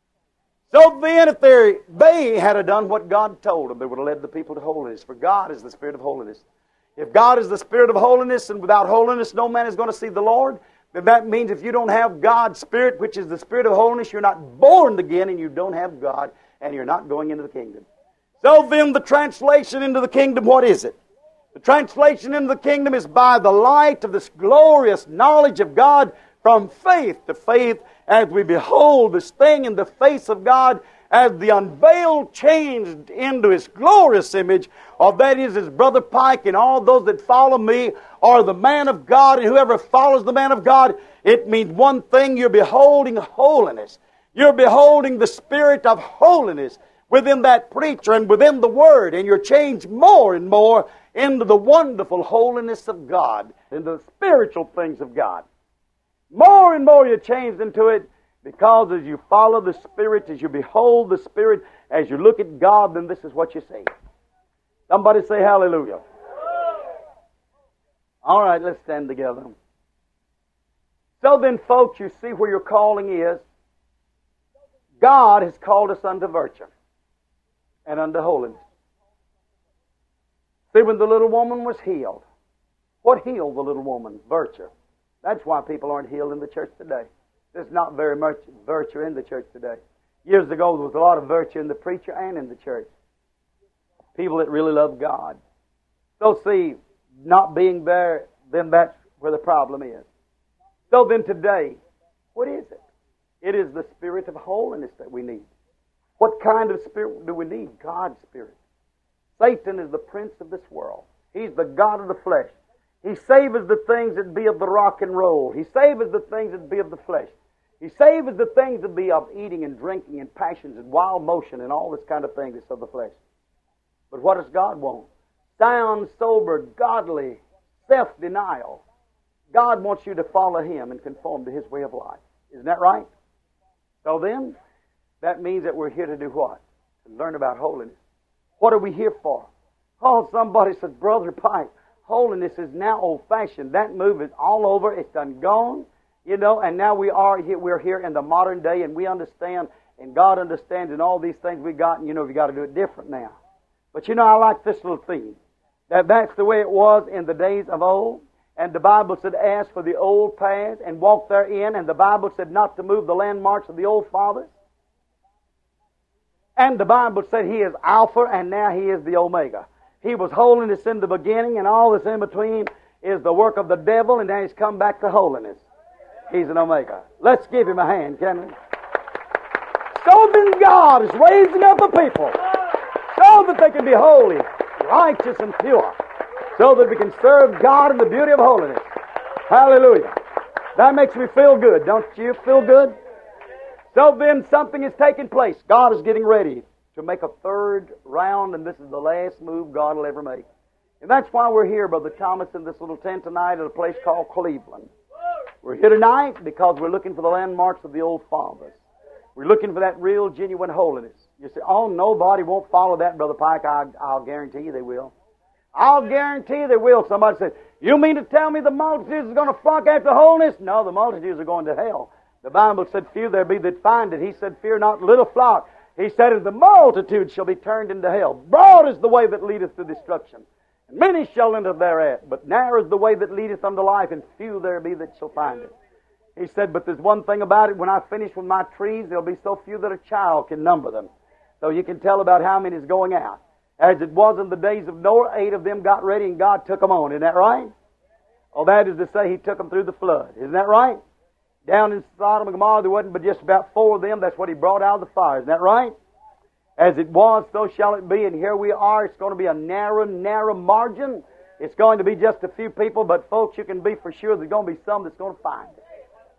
So then, if they had done what God told them, they would have led the people to holiness. For God is the Spirit of holiness. If God is the Spirit of holiness, and without holiness no man is going to see the Lord, then that means if you don't have God's Spirit, which is the Spirit of holiness, you're not born again, and you don't have God, and you're not going into the kingdom. So then the translation into the kingdom, what is it? The translation into the kingdom is by the light of this glorious knowledge of God from faith to faith as we behold this thing in the face of God as the unveiled changed into His glorious image, or that is His Brother Pike and all those that follow me are the man of God, and whoever follows the man of God, it means one thing, you're beholding holiness. You're beholding the Spirit of holiness within that preacher and within the Word, and you're changed more and more into the wonderful holiness of God, into the spiritual things of God. More and more you're changed into it, because as you follow the Spirit, as you behold the Spirit, as you look at God, then this is what you see. Somebody say hallelujah. All right, let's stand together. So then, folks, you see where your calling is. God has called us unto virtue and unto holiness. See, when the little woman was healed, what healed the little woman? Virtue. That's why people aren't healed in the church today. There's not very much virtue in the church today. Years ago, there was a lot of virtue in the preacher and in the church. People that really love God. So see, not being there, then that's where the problem is. So then today, what is it? It is the spirit of holiness that we need. What kind of spirit do we need? God's spirit. Satan is the prince of this world. He's the god of the flesh. He savors the things that be of the rock and roll. He savors the things that be of the flesh. He savors the things that be of eating and drinking and passions and wild motion and all this kind of thing that's of the flesh. But what does God want? Sound, sober, godly, self-denial. God wants you to follow Him and conform to His way of life. Isn't that right? So then, that means that we're here to do what? To learn about holiness. What are we here for? Oh, somebody says, Brother Pike, holiness is now old-fashioned. That move is all over. It's done gone. And now we're here in the modern day, and we understand, and God understands, and all these things we got, and we got to do it different now. But I like this little theme. That's the way it was in the days of old. And the Bible said, ask for the old paths and walk therein. And the Bible said not to move the landmarks of the old fathers. And the Bible said He is Alpha and now He is the Omega. He was holiness in the beginning, and all that's in between is the work of the devil, and now He's come back to holiness. He's an Omega. Let's give Him a hand, can we? So then God is raising up a people so that they can be holy, righteous, and pure, so that we can serve God in the beauty of holiness. Hallelujah. That makes me feel good. Don't you feel good? So then something is taking place. God is getting ready to make a third round, and this is the last move God will ever make. And that's why we're here, Brother Thomas, in this little tent tonight at a place called Cleveland. We're here tonight because we're looking for the landmarks of the old fathers. We're looking for that real, genuine holiness. You say, oh, nobody won't follow that, Brother Pike. I'll guarantee you they will. I'll guarantee they will. Somebody said, you mean to tell me the multitudes are going to flock after holiness? No, the multitudes are going to hell. The Bible said, few there be that find it. He said, fear not, little flock. He said, and the multitude shall be turned into hell. Broad is the way that leadeth to destruction, and many shall enter thereat. But narrow is the way that leadeth unto life, and few there be that shall find it. He said, but there's one thing about it. When I finish with my trees, there'll be so few that a child can number them. So you can tell about how many is going out. As it was in the days of Noah, 8 of them got ready and God took them on. Isn't that right? Oh, that is to say He took them through the flood. Isn't that right? Down in Sodom and Gomorrah, there wasn't but just about 4 of them. That's what He brought out of the fire. Isn't that right? As it was, so shall it be. And here we are. It's going to be a narrow, narrow margin. It's going to be just a few people. But folks, you can be for sure there's going to be some that's going to find it.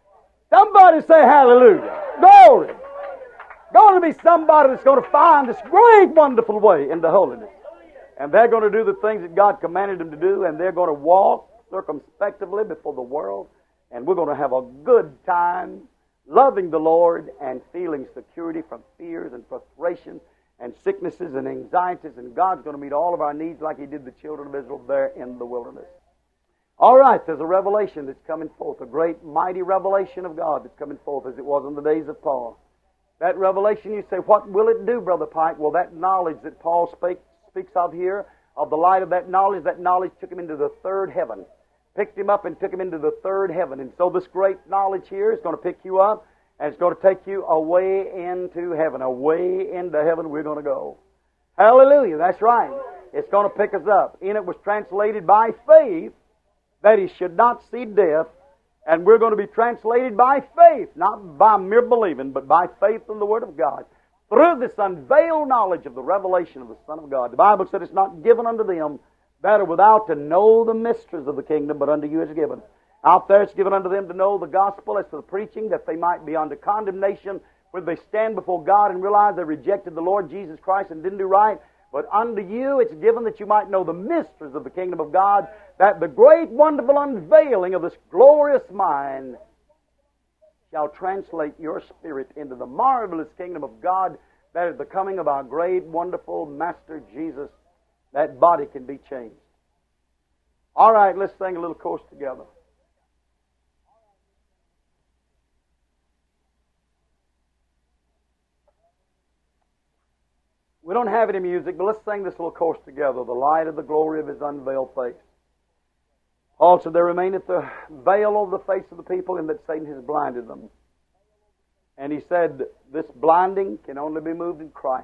Somebody say hallelujah. Glory. Going to be somebody that's going to find this great, wonderful way into holiness. And they're going to do the things that God commanded them to do, and they're going to walk circumspectively before the world, and we're going to have a good time loving the Lord and feeling security from fears and frustrations and sicknesses and anxieties, and God's going to meet all of our needs like He did the children of Israel there in the wilderness. All right, there's a revelation that's coming forth, a great, mighty revelation of God that's coming forth as it was in the days of Paul. That revelation, you say, what will it do, Brother Pike? Well, that knowledge that Paul speaks of here, of the light of that knowledge took him into the third heaven. Picked him up and took him into the third heaven. And so this great knowledge here is going to pick you up, and it's going to take you away into heaven. Away into heaven we're going to go. Hallelujah, that's right. It's going to pick us up. In it was translated by faith that he should not see death. And we're going to be translated by faith, not by mere believing, but by faith in the Word of God, through this unveiled knowledge of the revelation of the Son of God. The Bible said it's not given unto them that are without to know the mysteries of the kingdom, but unto you is given. Out there it's given unto them to know the gospel as to the preaching, that they might be under condemnation when they stand before God and realize they rejected the Lord Jesus Christ and didn't do right. But unto you it's given that you might know the mysteries of the kingdom of God, that the great, wonderful unveiling of this glorious mind shall translate your spirit into the marvelous kingdom of God, that at the coming of our great, wonderful Master Jesus, that body can be changed. All right, let's sing a little chorus together. We don't have any music, but let's sing this little chorus together. The light of the glory of His unveiled face. Paul said, there remaineth the veil over the face of the people, in that Satan has blinded them. And he said, this blinding can only be moved in Christ.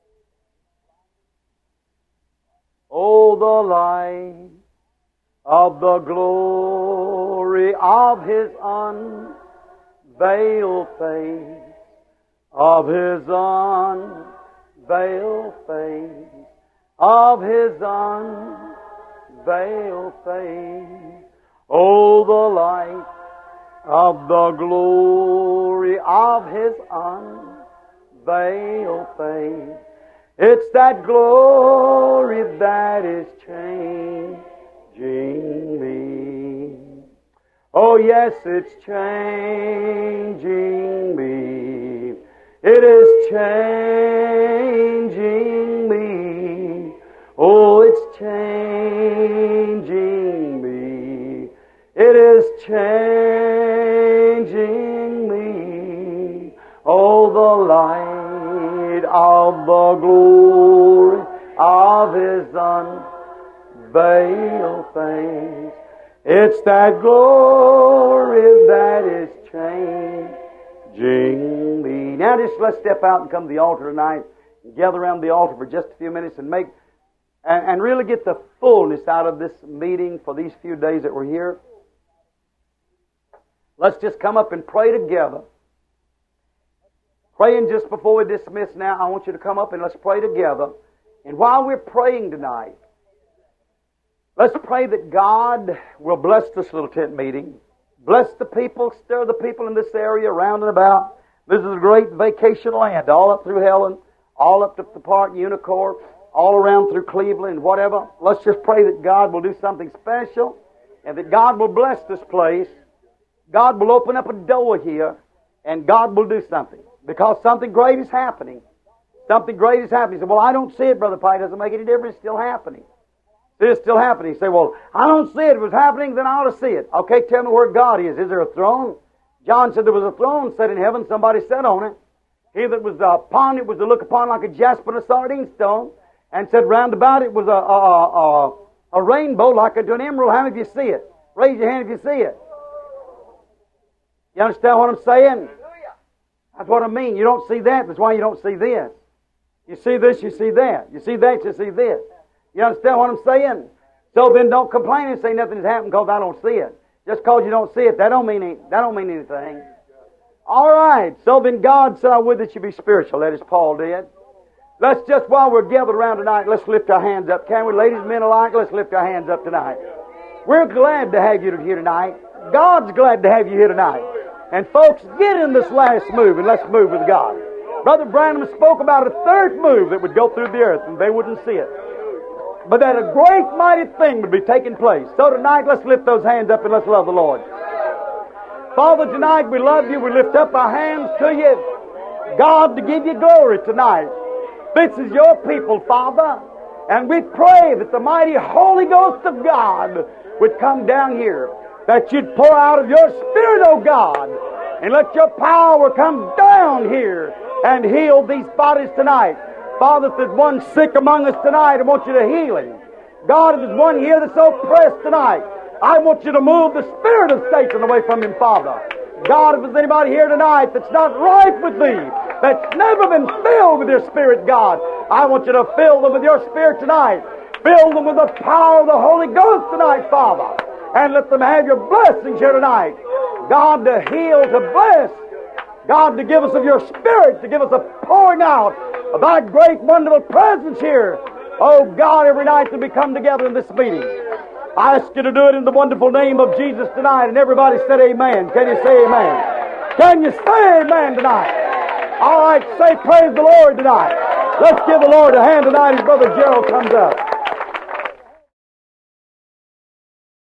Oh, the light of the glory of His unveiled face, of His unveiled face, of His unveiled face. Oh, the light of the glory of His unveiled face. It's that glory that is changing me. Oh yes, it's changing me. It is changing me. Oh, it's changing me. It is changing me. Oh, the light of the glory of His unveiled face. It's that glory that is changing me. Now just let's step out and come to the altar tonight and gather around the altar for just a few minutes and and really get the fullness out of this meeting for these few days that we're here. Let's just come up and pray together. Praying just before we dismiss now, I want you to come up and let's pray together. And while we're praying tonight, let's pray that God will bless this little tent meeting. Bless the people, stir the people in this area round and about. This is a great vacation land, all up through Helen, all up to the Park, Unicor, all around through Cleveland, whatever. Let's just pray that God will do something special and that God will bless this place. God will open up a door here and God will do something. Because something great is happening. Something great is happening. You say, well, I don't see it, Brother Pye. It doesn't make any difference. It's still happening. It's still happening. You say, well, I don't see it. If it was happening, then I ought to see it. Okay, tell me where God is. Is there a throne? John said there was a throne set in heaven. Somebody sat on it. He that was upon it was to look upon like a jasper and a sardine stone. And said round about it was a rainbow like unto an emerald. How many of you see it? Raise your hand if you see it. You understand what I'm saying? That's what I mean. You don't see that. That's why you don't see this. You see this, you see that. You see that, you see this. You understand what I'm saying? So then don't complain and say nothing has happened because I don't see it. Just because you don't see it, that don't mean anything. All right. So then God said, I would that you be spiritual. That is Paul did. Let's just, while we're gathered around tonight, let's lift our hands up. Can we, ladies and men alike? Let's lift our hands up tonight. We're glad to have you here tonight. God's glad to have you here tonight. And folks, get in this last move and let's move with God. Brother Branham spoke about a third move that would go through the earth and they wouldn't see it. But that a great mighty thing would be taking place. So tonight, let's lift those hands up and let's love the Lord. Father, tonight we love you. We lift up our hands to you. God, to give you glory tonight. This is your people, Father. And we pray that the mighty Holy Ghost of God would come down here. That you'd pour out of your Spirit, O God, and let your power come down here and heal these bodies tonight. Father, if there's one sick among us tonight, I want you to heal him. God, if there's one here that's oppressed tonight, I want you to move the spirit of Satan away from him, Father. God, if there's anybody here tonight that's not right with thee, that's never been filled with your Spirit, God, I want you to fill them with your Spirit tonight. Fill them with the power of the Holy Ghost tonight, Father. And let them have your blessings here tonight. God, to heal, to bless. God, to give us of your Spirit, to give us a pouring out of thy great, wonderful presence here. Oh, God, every night that we come together in this meeting. I ask you to do it in the wonderful name of Jesus tonight. And everybody said amen. Can you say amen? Can you say amen tonight? All right, say praise the Lord tonight. Let's give the Lord a hand tonight as Brother Gerald comes up.